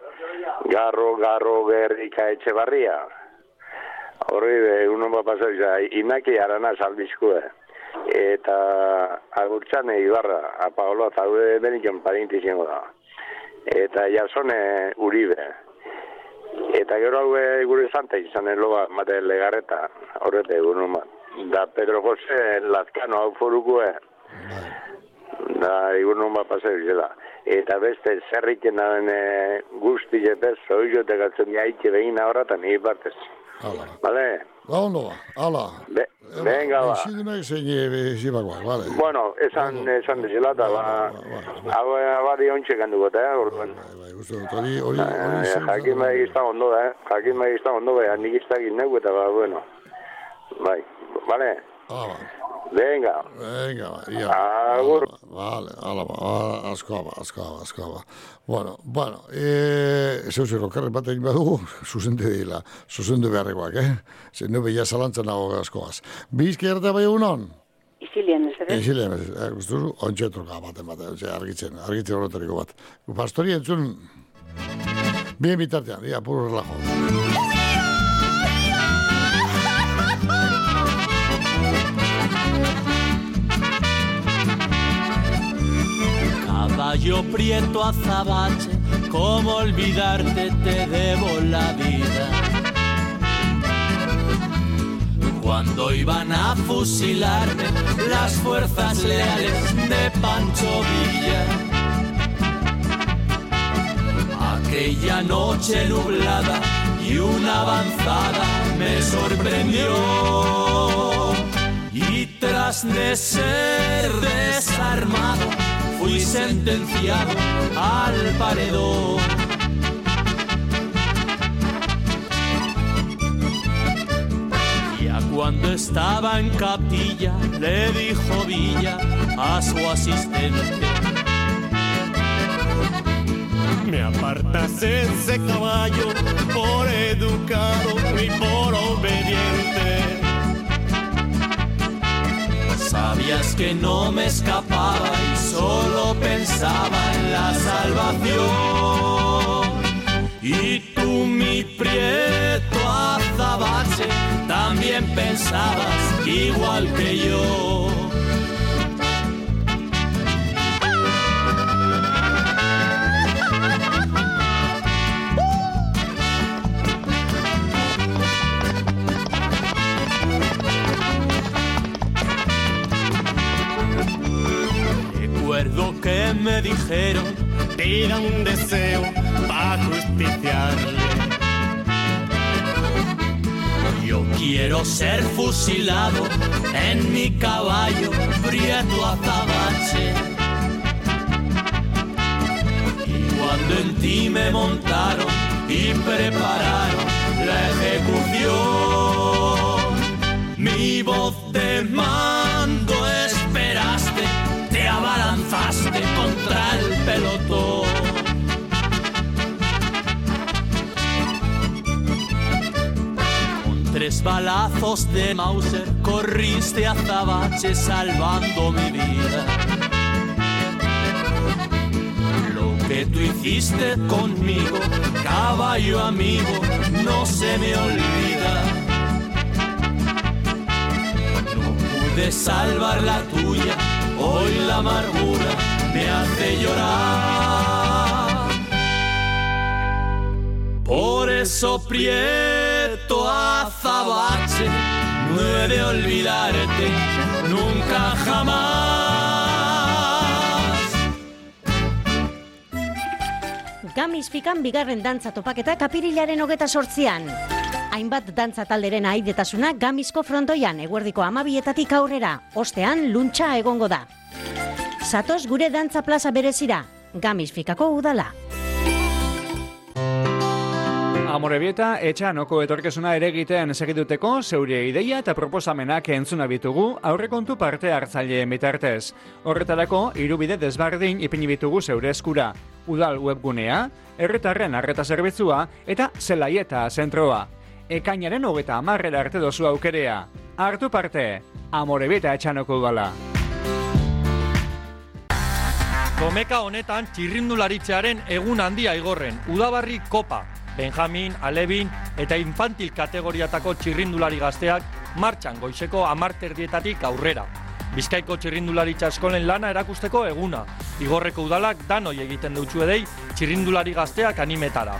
garro gerrika etxe barria. Horri unon bat pasau, Inaki Arana salbizkue. Eta agurtzane Ibarra, Paolo, eta haue beniken parinti zengo da. Eta Jasone Uribe. Eta gero haue gure santa izan eloa mate legarreta, horrete egun bat. Da Pedro Jose Lazkano hau forukue. Da egun bat pasau izela. Eta beste zerriken daben guzti jepez, zoizote gatzen jaitxe behin ahorratan hipartez. Vale? Da ondo ba, ala. Venga ba. Esidunak zein zibakoak, vale. Bueno, esan dezela eta hau abadi ontxe kandugot, orduan. Hori jakin bai izta ondo da, nik iztagin negu eta bueno. Bai, vale? Venga, ia. Agur. Vale, ala ba, askoa ba. Bueno, zeuzeko karren bat egin badugu, zuzendu beharrekoak, Zer nube ja zalantzan nago askoaz. Bizki erte bai egunon? Izilian, ez ere? Izilian, guztuzu, ontseturka baten, argitzen horretariko bat. Pastori entzun, bien bitartean, puro relajo. Caballo prieto azabache, ¿cómo olvidarte? Te debo la vida. Cuando iban a fusilarme las fuerzas leales de Pancho Villa, aquella noche nublada y una avanzada me sorprendió, y tras de ser desarmado fui sentenciado al paredón. Ya cuando estaba en capilla le dijo Villa a su asistente: me apartas ese caballo por educado y por obediente. Sabías que no me escapaba y solo pensaba en la salvación. Y tú, mi prieto azabache, también pensabas igual que yo. Recuerdo que me dijeron: pida un deseo para justiciarle. Yo quiero ser fusilado en mi caballo prieto azabache. Y cuando en ti me montaron y prepararon la ejecución, mi voz de mando esperaste, te abalanzaste contra el pelotón. 3 balazos de Mauser corriste a Azabache salvando mi vida. Lo que tú hiciste conmigo, caballo amigo, no se me olvida. No pude salvar la tuya, hoy la amargura me hace llorar. Por eso Prieto Azabache, no he de olvidarte nunca jamás. Gamis Fikan bigarren dantza topaketa apirilaren 28an. Hainbat dantza talderen ahaidetasuna Gamisko frontoian eguerdiko 12etatik aurrera, ostean luntxa egongo da. Zatoz gure dantza plaza berezira, Gamis Fikako udala. Amorebieta etxanoko etorkezuna ere egiten segituteko zeure ideia eta proposamenak entzuna bitugu aurrekontu parte hartzaileen bitartez. Horretarako, 3 bide desbardin ipini bitugu zeure eskura. Udal webgunea, herritarren arreta zerbitzua eta zelaieta zentroa. Ekainaren 30 arte dozu aukerea. Hartu parte, Amorebieta etxanoko udala. Komeka honetan txirrindularitzearen egun handia igorren, Udabarri Kopa. Benjamin, Alebin eta infantil kategoriatako txirrindulari gazteak martxan goizeko 10:00 aurrera. Bizkaiko txirrindularitza eskolen lana erakusteko eguna. Igorreko udalak danoi egiten dutxu edei txirrindulari gazteak animetara.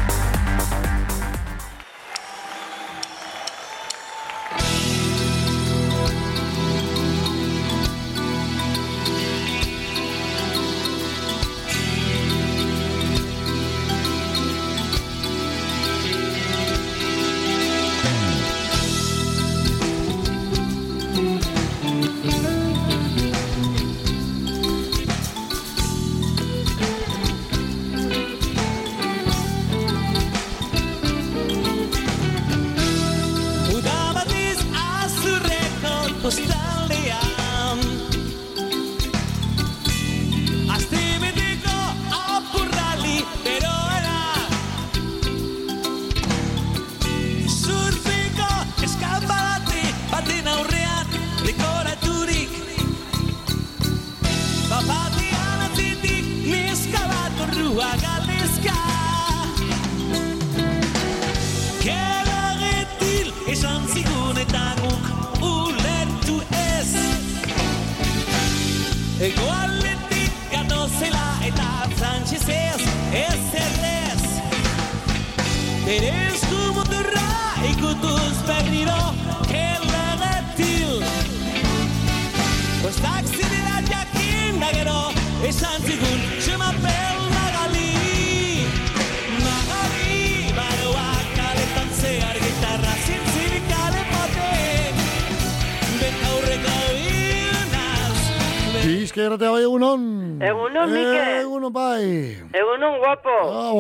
Bizkairatea bai egunon. Egunon, Mike. Egunon bai. Egunon, guapo.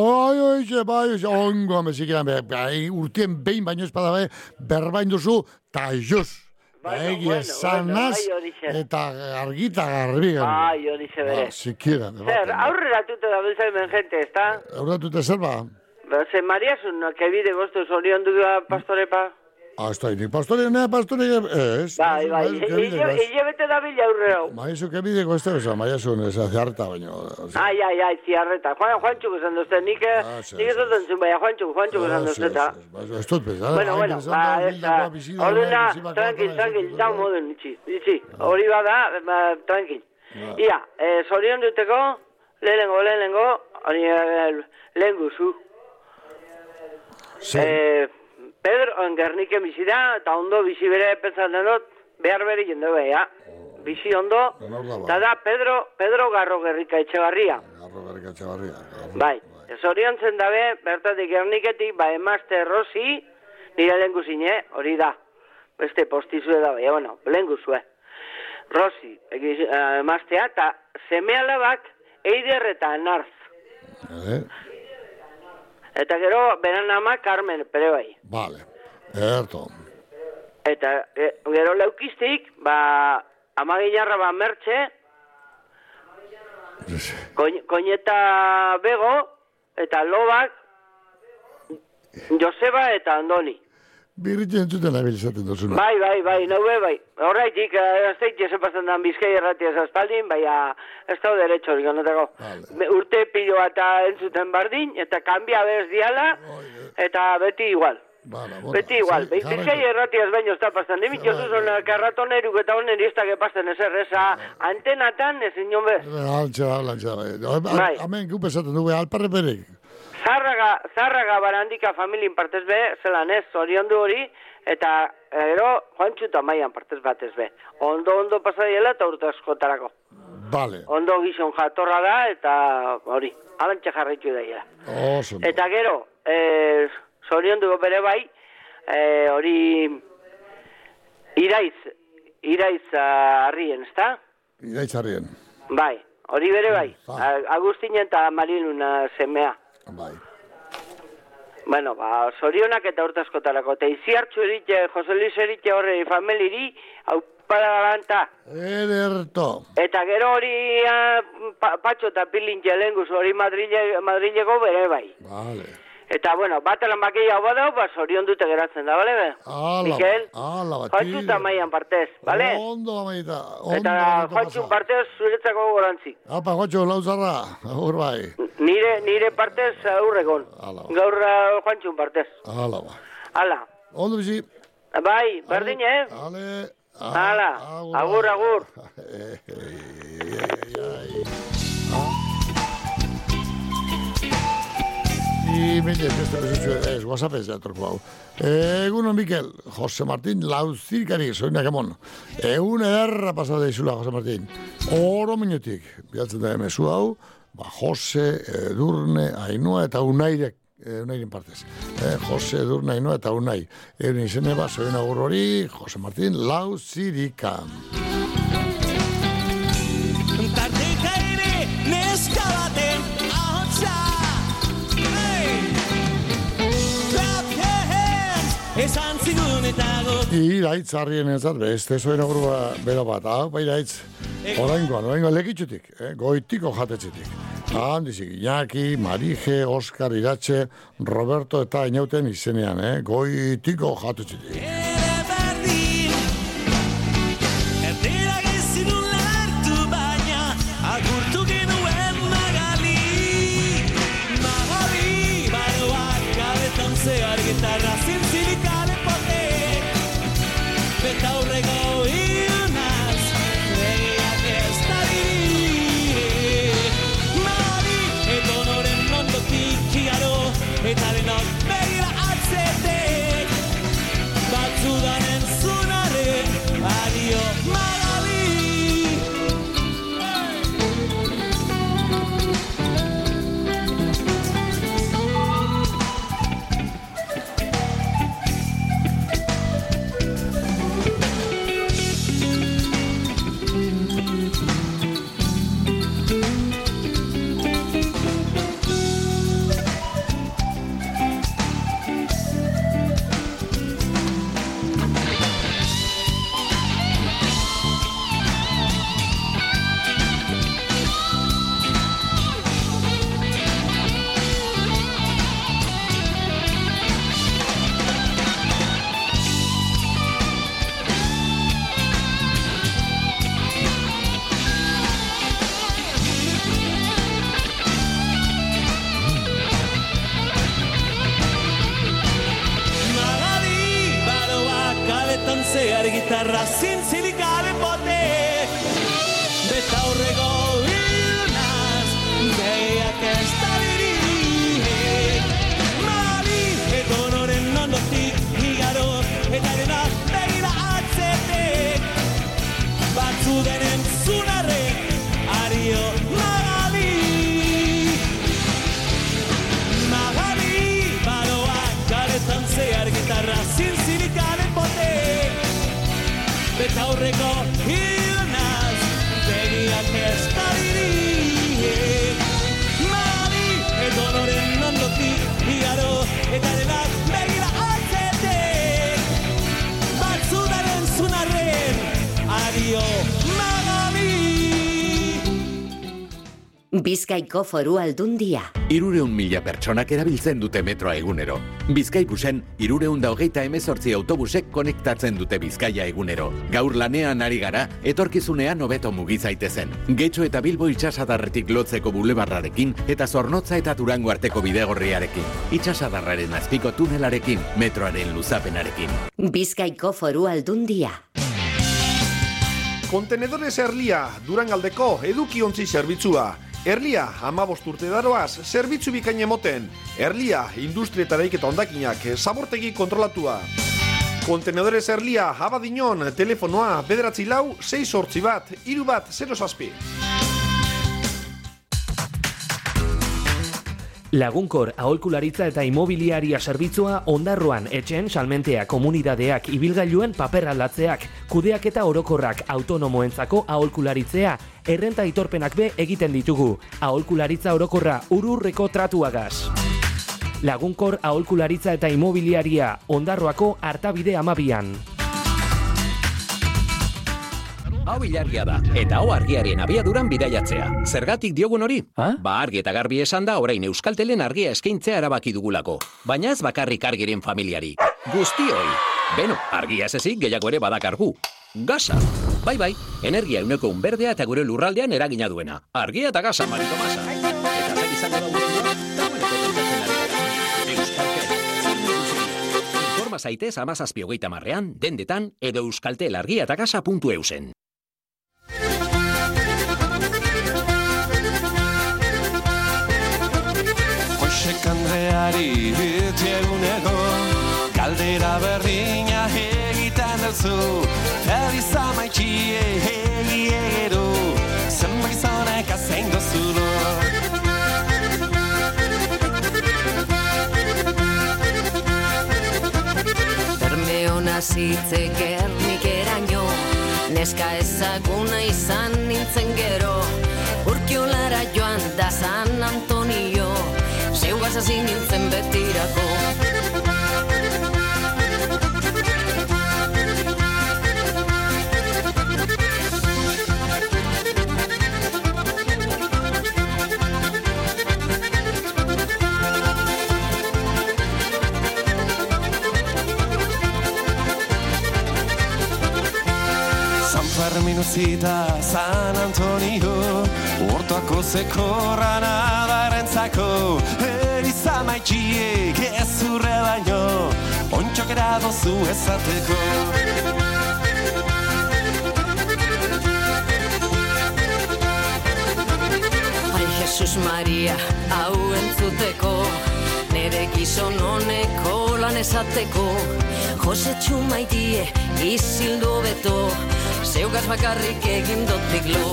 Bai, ongo amezikiran, urtien behin baino espada bai, berbain duzu, ta juz. Egi esanaz, eta argita garbi. Bai, horixe bere. Sikiran. Zer, aurreratute da biltzaimen jente, ez da? Aurreratute zer ba? Zer, Mariasun, kebide goztu zorion duga pastorepa? Ez da, nik pastore, ez. Bai, hile bete da bila aurrera. Maizu, kebideko ez da, Mariasun, ez ziarreta, baina. Ai, ziarreta. Juantxuk esan duzte, nik ez dut entzun, baina Juantxuk esan duzte, eta. Ez dut bezala. Bueno, ordena, tranquil, da moduen, itxi. Hori bada, tranquil. Ia, zorion duteko, lehenengo, hori lehen guzu. Pedro, Gernike bizi da, eta ondo bizi bere pentsatzen dut, behar beri jende beha. Bizi ondo, eta da Pedro Garrogerrika Etxebarria. Garrogerrika Etxebarria. Bai, zorion zen dabe, bertatik Gerniketik, emazte Rosi, nire lehen guzine, hori da. Beste postizue da, bueno, lehen guzue. Rosi, emaztea, eta seme alabak, Eider eta Narz. Eta gero, beran ama Carmen, pere bai. Vale, erto. Eta gero leukiztik, amaginarra mertxe, koñeta bego, eta lobak, Joseba eta Andoni. Birritzen entzuten nabil izaten duzuna. Bai, naube, bai. Horraitik, ez daite zepatzen dan Bizkai irratia zazpaldin, baina ez da derecho, digonetako. Urte piloa eta entzuten bardin, eta kanbia bez diala, eta beti igual. Beti igual. Bizkai irratia ez baino ez da pasten. Dimit jozuzon karratoneruk eta honen iztak epasten ezer, eza antenatan ez inon bez. Lantxa, bai. Hemen gupesaten dugu, alparre berek. Zarraga barandika familien partez be, zelan ez, zoriondu hori, eta ero Juantxuta maian partez batez be. Ondo pasadiela eta urte askotarako. Vale. Ondo gizon jatorra da, eta hori, alantxe jarraitu daia. Eta gero, zoriondu bere bai, hori iraiz harrien, ezta? Iraiz harrien. Bai, hori bere bai. Agustinen eta Marinuna semea. Bai. Bueno, zorionak eta urte askotarako. Eta iziartxu eritxe, Jose Luis eritxe horre familiri, hau para galanta. Ederto. Eta gero hori patxo eta pilintxe lenguz hori Madrileko bere bai. Vale. Eta, bueno, batelan bakia hau badau, zorion dute geratzen da, bale be? Mikel? Joantxu eta maian partez, bale? Ondo, amaita. Eta Joantxu partez zuretzako gorantzi. Apa, Joantxu, lauzarra, agur bai. Nire partez aurregon. Gaur Joantxu partez. Hala. Ondo bizi. Bai, berdin, Hala, agur. Ez, WhatsApp ez datorko hau. Egunon, Mikel, Jose Martín Lauzirikari, soinak emon. Egun ederra pasada izula, Jose Martín. Oro minutik, bialtzen da emezu hau, Jose, Edurne, Ainhoa eta Unairen partez. Jose, Edurne, Ainhoa eta Unai. Euren izene soin agur hori, Jose Martín Lauzirika. Tarteka ere, neska baten ahotsa. Esan zigun eta got Iraitz harrien ezat, beste zoen agurua bero bat, iraitz oraingoan lekitzutik, goitiko jatetzetik. Handizik, Iñaki, Marije, Oskar, Iratxe, Roberto eta inauten izenean, goitiko jatetzetik. Erdera gezinun lartu baina agurtu genuen Magali baroak gabetan zehar gitarra zintzilik eta horrego ilunaz begiak ez da diri Mari edo noren ondotik igaro eta denok begira atzetek batzudan entzunaren adio Magali gitarra zintzilikaren botek beta horrego ilunaz begiak ez da diri Mari edo noren ondotik igaro eta denak begira atzetek batzuden entzunarren ario Magali baroak galetan zehar gitarra zintzilikaren botek beta horreko hilnaz begiak ez da diri Mari edo noren ondotik igaro eta denak begira atzetek batzudaren zunarren adio Magali Bizkaiko Foru Aldundia. 300.000 pertsonak erabiltzen dute metroa egunero. Bizkaibusen 328 autobusek konektatzen dute Bizkaia egunero. Gaur lanean ari gara, etorkizunean hobeto mugizaitezen. Getxo eta Bilbo itsasadarretik lotzeko bulebarrarekin eta Zornotza eta Durango arteko bidegorriarekin. Itsasadarraren azpiko tunelarekin, metroaren luzapenarekin. Bizkaiko Foru Aldundia. Kontenedores Erlia, Durangaldeko edukiontzi zerbitzua. Erlia, 15 urte daroaz, zerbitzu bikain emoten. Erlia, industrietareik eta ondakinak, zabortegi kontrolatua. Kontenedores Erlia, Abadiñon, telefonoa, 944-681-310. Lagunkor aholkularitza eta imobiliaria zerbitzua Ondarroan etxen salmentea komunidadeak ibilgailuen paper aldatzeak, kudeaketa orokorrak autonomoentzako aholkularitzea, errenta aitorpenak be egiten ditugu. Aholkularitza orokorra ururreko tratuagaz. Lagunkor aholkularitza eta imobiliaria Ondarroako Artabide 12an. Hau ilargia da, eta hau argiaren abiaduran bidaiatzea. Zergatik diogun hori? Ba argi eta garbi esan da orain Euskaltelen argia eskaintzea erabaki dugulako. Baina ez bakarrik argiren familiari. Guztioi. Beno, argia ez ezik gehiago ere badakargu. Gasa. Bai, energia euneko berdea eta gure lurraldean eragina duena. Argia eta gasa, Mari Tomasa. Eta zer izango da guztua, dagoeneko pentsatzen ari gara. Euskaltel. Informa zaitez 17:30, dendetan, edo euskaltelargiatagasa.eusen. Andreari bitieguneko galdera berdina egiten duzu Feliz amaitxie egiero zenbait gizonek azein dozulo Bermeona zitze Gernikeraino neska ezaguna izan nintzen gero Urkiolara joan da San Antonio Zeugaz hasi nintzen betirako San Fermin uzita San Antonio Hortuako zekorra nadarentzako Eliza maitxiek ezurre baino Ontxok eradozu ezateko Ai Jesus Maria, hau entzuteko Nere gizon honeko lan esateko Jose Txumaitie, izildu beto Zeugaz bakarrik egin dotik lo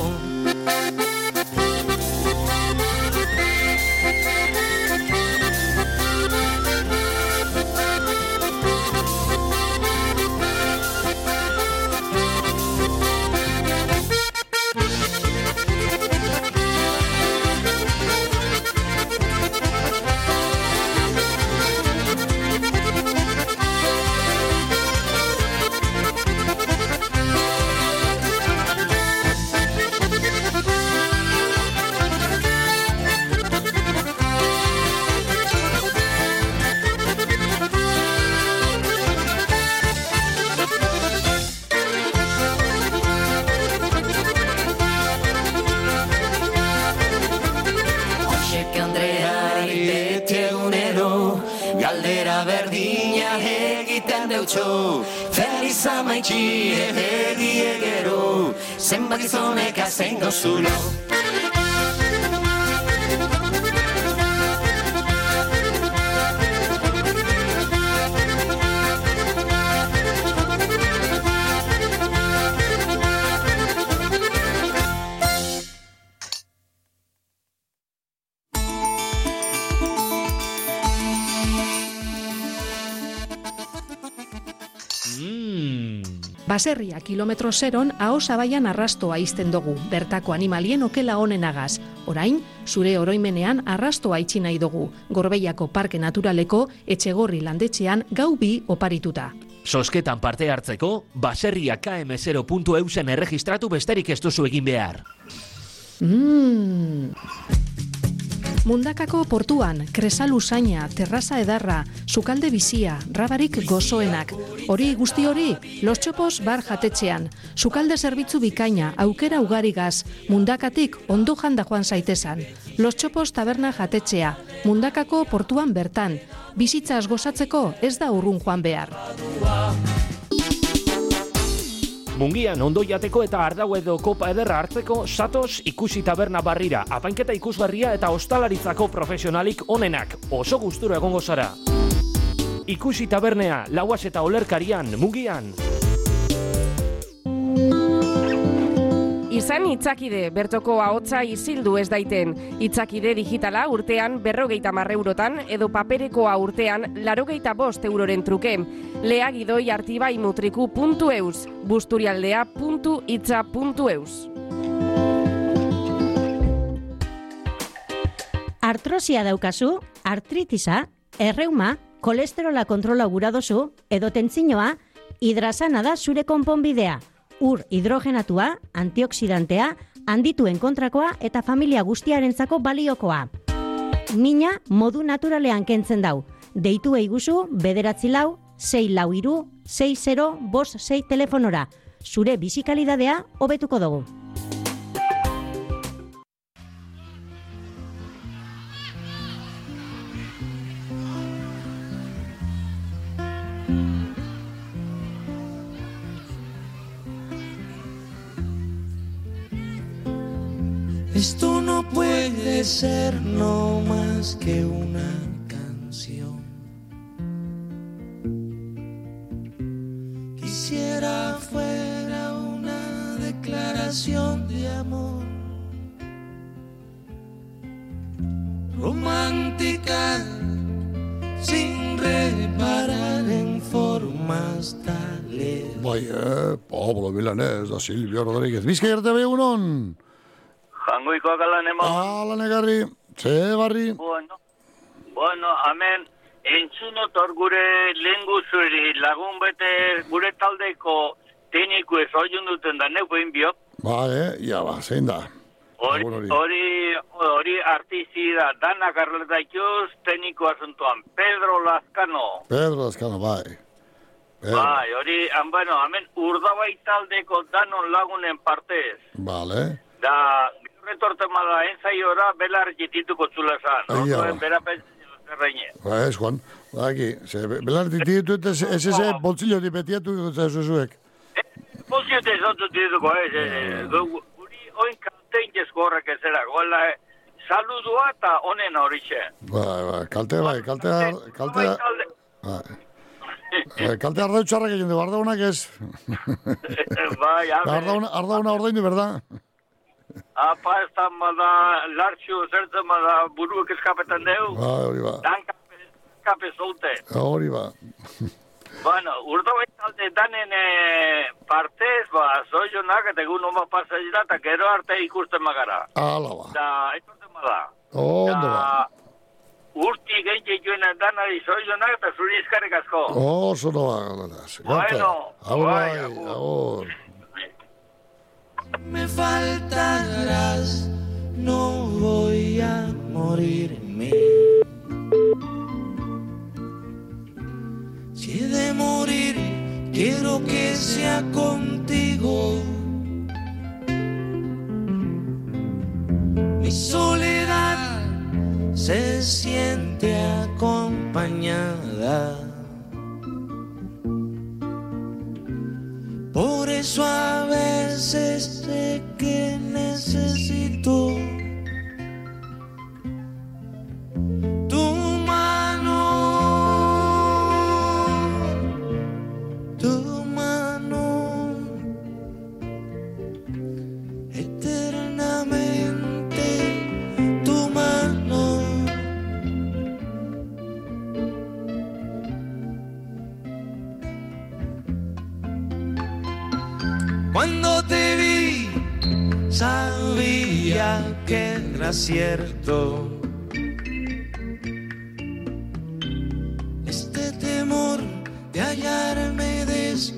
Feliz amaitxie egiegero Zenbat gizonek azein dozulo Baserria kilometro zeron Ahosabaian arrastoa izten dugu, bertako animalien okela honenagaz. Orain, zure oroimenean arrastoa itxi nahi dugu, Gorbeiako Parke Naturaleko Etxegorri landetxean gau 2 oparituta. Zozketan parte hartzeko, baserria km0.eusen erregistratu besterik ez duzu egin behar. Mundakako portuan, kresal usaina, terraza edarra, sukalde bizia, rabarik gozoenak. Hori guzti hori, Los Txopos bar jatetxean. Sukalde zerbitzu bikaina, aukera ugarigaz, Mundakatik ondo janda joan zaitezan. Los Txopos taberna jatetxea, Mundakako portuan bertan. Bizitzaz gozatzeko ez da urrun joan behar. Mungian ondo jateko eta ardau edo kopa ederra hartzeko satoz ikusi taberna barrira, apainketa ikusgarria eta ostalaritzako profesionalik onenak, oso gustura egongo zara. Ikusi tabernea, Lauas eta Olerkarian, Mungian. Izan itzakide, bertoko ahotsa isildu ez daiten. Itzakide digitala urtean 50 eurotan edo paperekoa urtean 85 euroren truke. Lea gidoi artibaimutriku.eus, busturialdea.itza.eus. Artrosia daukazu, artritisa, erreuma, kolesterola kontrola gura dozu, edo tentzinoa, hidrasana da zure konponbidea. Ur hidrogenatua, antioxidantea, handituen kontrakoa eta familia guztiarentzako baliokoa. Mina modu naturalean kentzen dau. Deitu eiguzu 946436056 telefonora. Zure bizikalidadea hobetuko dugu. Esto no puede ser no más que una canción. Quisiera fuera una declaración de amor romántica, sin reparar en formas tales. Bai, Pablo Milanés da Silvio Rodríguez. Bizkai arte begunon! Jangoikoak alan ema. Alan egarri, ze barri. Bueno, hemen, entzunotor gure lengu zuri lagun bete gure taldeko tekniku ez oiun duten da neuko inbiok. Ja ba, zein da. Hori artizi da, danak arletaikuz tekniko asuntoan, Pedro Lazcano. Bai. Bai, hori, bueno, hemen urdabai taldeko danon lagunen partez. Vale. Da, retorten bada enzaiora belar jitituko txulazan. Orduan, bera pentsio zerreine. Ez, Juan, aquí, belar jititu eta ez boltzillo dipetiatu zuzuek. Boltzillo tezotu dituko, guri oin kaltein jezko horrek ezera. Gola, saludua eta onen horixe. Kaltea. Kaltea ardautxarrak egin du, ardaunak ez. Bai, ardauna ordaindu, berda? Apa, ez da, lartxu, zertzen, buruek eskapetan deu. Hori ba. Dan kape zolte. Hori ba. Bueno, urdo baita danen partez, zoionak, eta egun oma pasa dira, eta gero arte ikusten magara. Ala ba. Da, etorten bada. Ondo ba. Urti gentxe joen danari zoionak, eta zuri eskarrik asko. Zono ba. Bueno, agur. Me faltarás, no voy a morirme. Si he de morir, quiero que sea contigo. Mi soledad se siente acompañada. Por eso a veces sé que necesito tu mano, eternamente tu mano. Cuando te vi, sabía que era cierto. Este temor de hallarme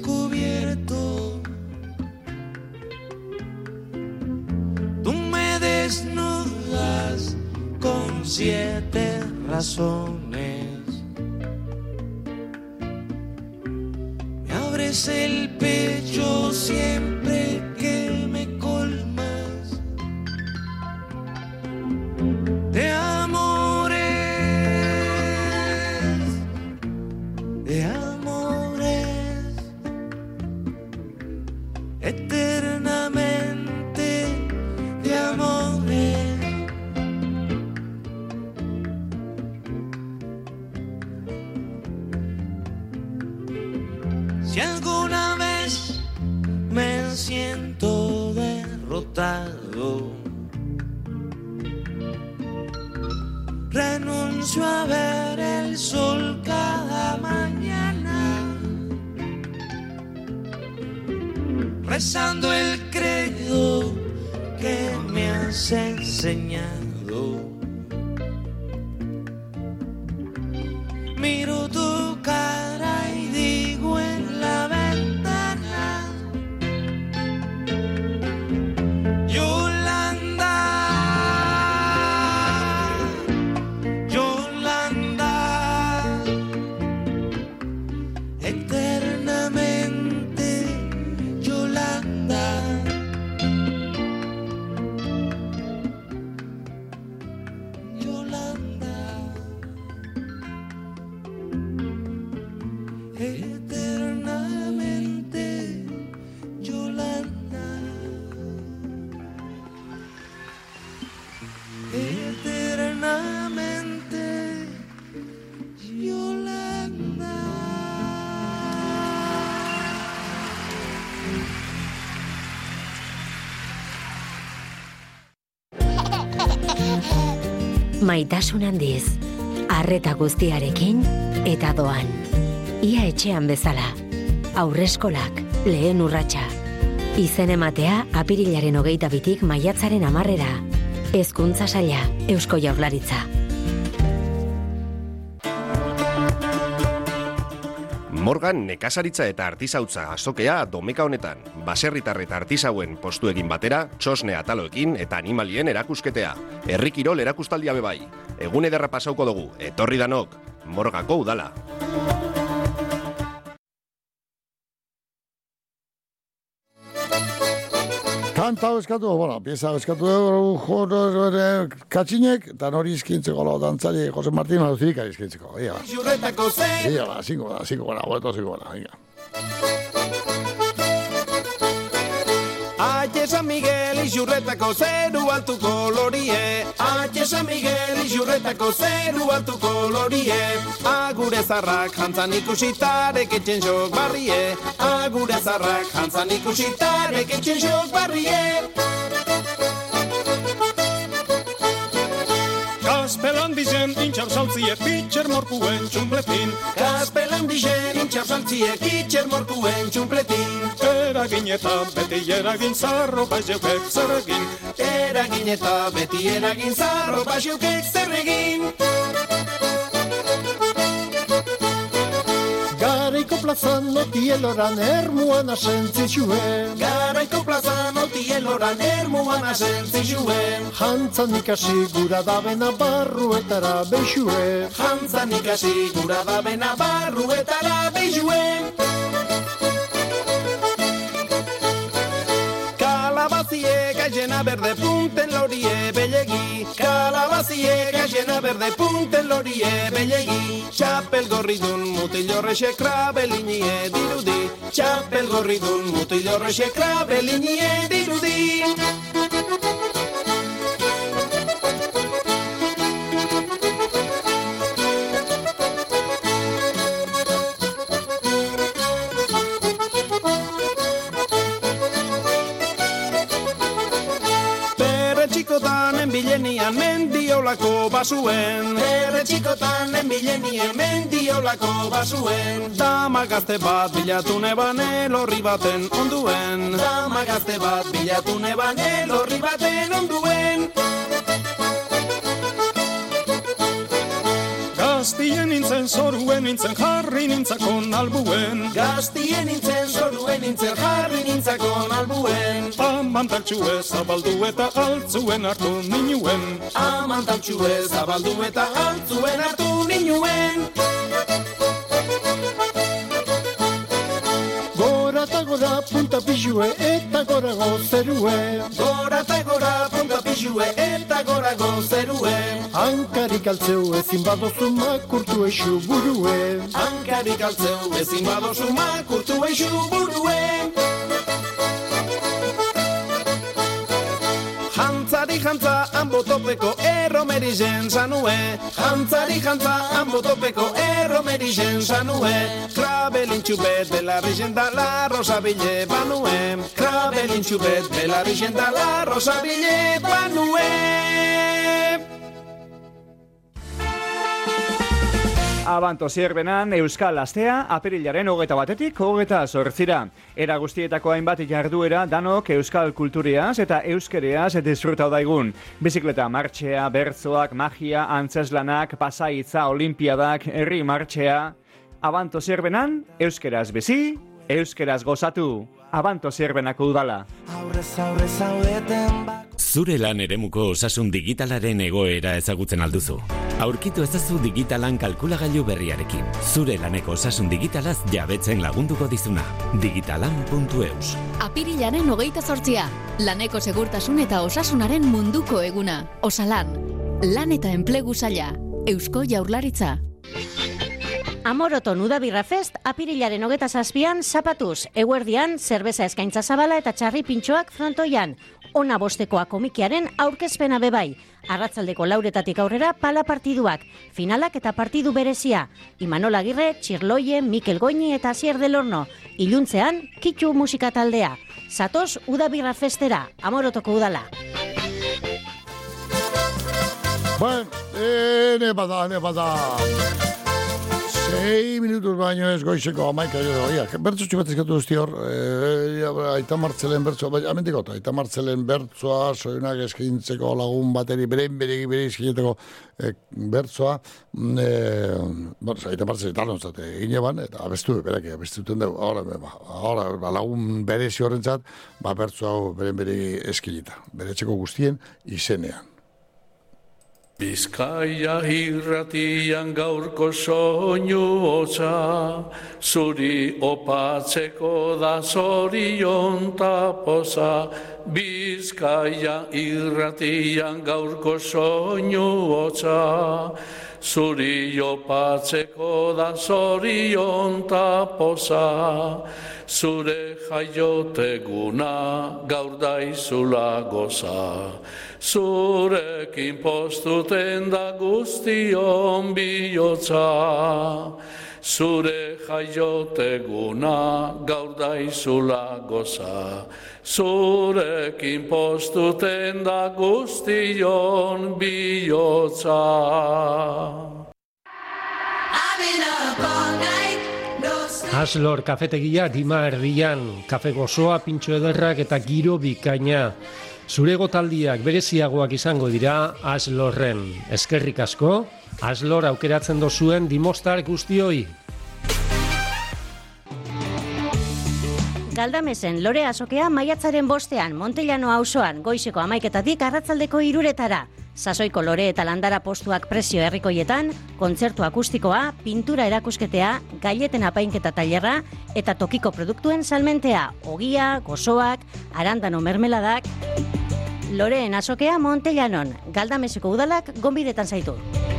descubierto. Tú me desnudas con 7 razones. Me abres el pecho siempre que me colmas de amores, eternamente de amores. Si alguna vez me siento derrotado, renuncio a ver el sol cada mañana, rezando el credo que me has enseñado. Miro tu cara y digo en la ventana: Yolanda, Yolanda, eternamente Yolanda. Eternamente Yolanda, eternamente Yolanda. Maitasun handiz, arreta guztiarekin eta doan. Ia etxean bezala. Aurreskolak, lehen urratsa. Izen ematea apirilaren 22tik maiatzaren 10era. Hezkuntza Saila, Eusko Jaurlaritza. Morgan nekazaritza eta artisautza azokea domeka honetan. Baserritar eta artisauen postuekin batera, txosne ataloekin eta animalien erakusketea. Herri kirol erakustaldia bebai. Egun ederra pasauko dugu, etorri danok, Morgako udala. Kanta eskatu, bueno, pieza eskatu Katxinek, eta nori izkintzeko lo dantzari Jose Martín Maruzirika izkintzeko. Ia ba, zingo gana, venga. Aie San Miguel izurretako zeru altu kolorie, Aie San Miguel izurretako zeru altu kolorie, agure zarrak jantzan ikusitarek etxen sok barrie, agure zarrak jantzan ikusitarek etxen sok barrie. Gazpelan dizen intxar saltzie pitxer morkuen txumpletin, Gazpelan dizen intxar saltzie pitxer morkuen txumpletin. Eragin eta beti eragin zarro bazeukek zer egin, Eragin eta beti eragin zarro bazeukek zer egin. Garaiko plazan otieloran ermuan asentzizuen, Garaiko plazan otieloran ermuan asentzizuen, jantzan ikasi gura dabena barruetara beixue, jantzan ikasi gura dabena barruetara beixue. Calabazie gallena verde punten lorie bellegi, Calabazie gallena verde punten lorie bellegi, Txapel gorridun mutil horrexe krabelinie dirudi, Txapel gorridun mutil horrexe krabelinie dirudi. Bilenian mendiolako basuen, Erre txikotan enbilenien mendiolako basuen, Dama gazte bat bilatu neban elorri baten onduen, Dama gazte bat bilatu neban elorri baten onduen. Gaztien nintzen, zoruen nintzen, jarri nintzakon albuen, Gaztien nintzen, zoruen nintzen, jarri nintzakon albuen, Amantaltxue zabaldu eta altzuen hartu ninuen. Amantaltxue zabaldu eta altzuen hartu ninuen. Gora eta gora punta pixue eta gorago zerue. Gora eta gora punta pixue eta gorago zerue. Hankarik altzeu ezin badozu makurtu eixu burue. Hankarik altzeu ezin badozu makurtu eixu burue. Jantzari jantza hanbotopeko erromerizen zanue. Jantzari jantza hanbotopeko erromerizen zanue. Krabelintxubet belarrizen da la rosabile banue. Krabelintxubet belarrizen da la rosabile banue. Abanto zierbenan Euskal Astea apirilaren 21-tik 28-ra. Era guztietako hainbat jarduera danok euskal kulturiaz eta euskereaz disfrutau daigun. Bizikleta martxea, bertzoak, magia, antzeslanak, pasaitza, olimpiadak, herri martxea. Abanto zierbenan euskeraz bizi, euskeraz gozatu. Abanto zierbenako udala. Zure lan eremuko osasun digitalaren egoera ezagutzen alduzu. Aurkitu ezazu digitalan kalkulagailu berriarekin. Zure laneko osasun digitalaz jabetzen lagunduko dizuna. Digitalan.eus. Apirilaren 28, laneko segurtasun eta osasunaren munduko eguna. Osalan, lan eta enplegu saila. Eusko Jaurlaritza. Amoroton Udabirra Fest apirilaren 27an zapatuz, eguerdian zerbeza eskaintza zabala eta txarri pintxoak frontoian. Ona bostekoa komikiaren aurkezpena bebai. Arratzaldeko 4:00 aurrera pala partiduak, finalak eta partidu berezia. Imanol Agirre, Txirloie, Mikel Goñi eta Asier del Horno. Iluntzean, Kitxu musika taldea. Zatoz Udabirra Festera, Amorotoko udala. Bueno, ne bada. 6 minutos baino ez goizeko 11 edo. Bertzotxu bat ezkatu duzti hor, Aita Martzelen bertzoa, amentikota, Aita Martzelen bertzoa, soiunak eskintzeko lagun bateri, bere eskintzeko bertzoa, Aita Martzelen talonzat egine ban, eta abestu duten dugu, ahora lagun berezi horrentzat, bertzoa bere eskinita, bere txeko guztien izenean. Bizkaia irratian gaurko soinu hotza, zuri opatzeko da zorion tapoza. Bizkaia irratian gaurko soinu hotza, zuri opatzeko da zorion tapoza. Zure jaioteguna gaur daizula goza, zurekin postuten da guztion bihotza. Zure jaioteguna gaur daizula goza, zurekin postuten da guztion bihotza. Aslor kafetegia dima erdian, kafe gozoa, pintxo ederrak eta giro bikaina. Zure gotaldiak bereziagoak izango dira Aslorren. Eskerrik asko, Aslor aukeratzen dozuen dimostar guztioi. Galdamesen lore azokea maiatzaren 5ean, Montellano auzoan, goizeko 11:00 arratzaldeko 3:00. Sasoiko lore eta landara postuak prezio herrikoietan, kontzertu akustikoa, pintura erakusketea, gaileten apainketa tailerra eta tokiko produktuen salmentea, ogia, gozoak, arandano mermeladak. Loreen azokea Montellanon, Galdameseko udalak gonbidetan zaitu.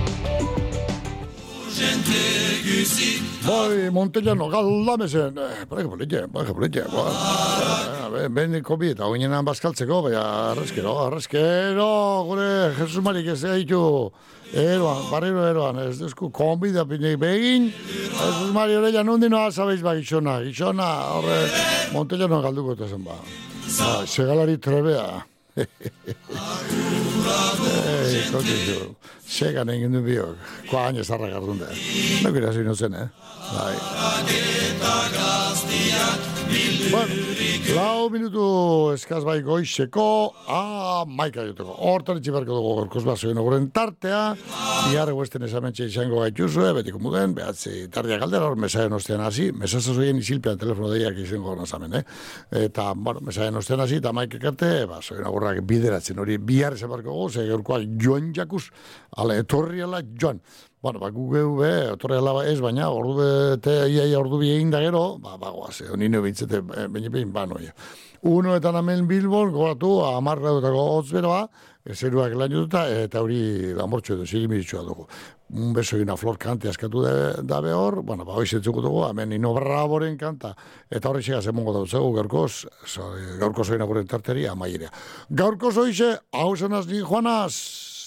Bai, Montellano, Galdamesen, politxe. Ben kobi eta oinenan bazkaltzeko, baina arrezkero, gure Jesus Marik ez ditu, barriro, ez duzku konbida pinek begin, Jesus Mari horreia nundino azabeiz ba gizona, horre Montellano galduko eta zen ba. Segalari trebea. Segan egin du biok, koa hain ezarra gardun da. Nakira zin ozen, Lau minutu eskaz bai goizeko, maika joteko. Hortan itxibarko dugu gorkoz basoen oguren tartea, biharre huesten esamentxe izango gaituzue, betiko muden, behatzi tardia galdera, hor mesaien ostean hasi, mesazazoien isilpean telefono deiak izango nazamen, Eta, mesaien ostean hasi, eta maik ekarte, basoen ogurrak bideratzen hori biharre zebarko gogo, ze gaurkoa joan jakuz, ala etorriala joan. Gugeu otorre alaba ez, baina ordu bete, iaia ordu bi egin da gero, bagoaz, nino bintzete, baina banoia. Unoetan hemen Bilbon, goratu, 10 hotz beroa, zeruak lan jututa, eta hori lamortxo edo, sigimiritxoa dugu. Un beso y una flor kante askatu dabe hor, hoizetzuko dugu, hemen Ino Braboren kanta, eta horri xegaz emongo dut zego, gaurko zoina guren tarteri, amairea. Gaurko zoize, hau zenaz ni Juanaz!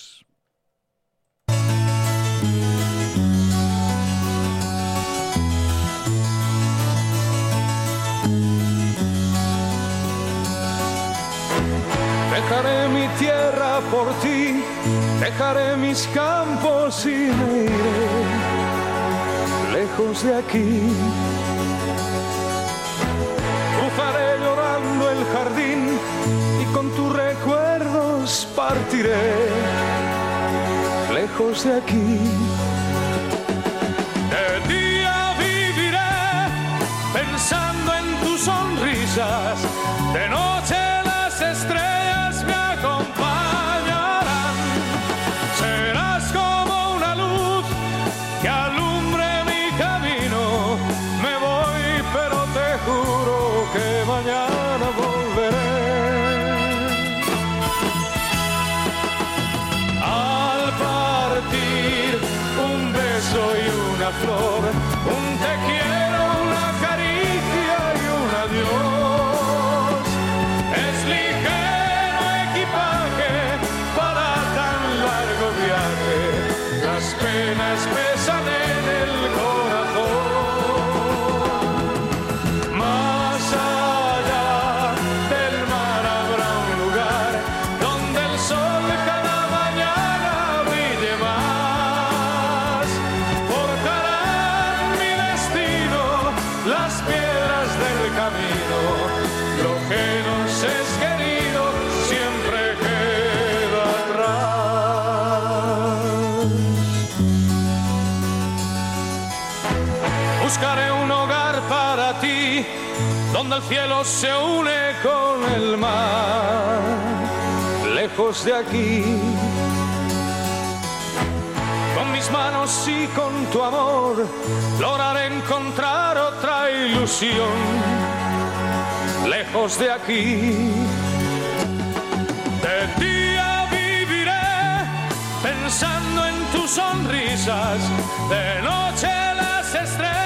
Dejaré mi tierra por ti, dejaré mis campos y me iré lejos de aquí. Cruzaré llorando el jardín y con tus recuerdos partiré lejos de aquí. De día viviré pensando en tus sonrisas, de noche las estrellas me acompañarán. Serás como una luz que alumbre mi camino. Me voy, pero te juro que mañana volveré. Al partir, un beso y una flor, un te quiero, una caricia y un adiós. Es ligero equipaje para tan largo viaje, las penas pesan en el corazón. Más allá del mar habrá un lugar donde el sol cada mañana brille más. Forjarán mi destino las piedras del camino. Lo que nos es querido siempre queda atrás. Buscaré un hogar para ti, donde el cielo se une con el mar. Lejos de aquí, con mis manos y con tu amor, lograré encontrar otra ilusión. Lejos de aquí, de día viviré pensando en tus sonrisas, de noche las estrellas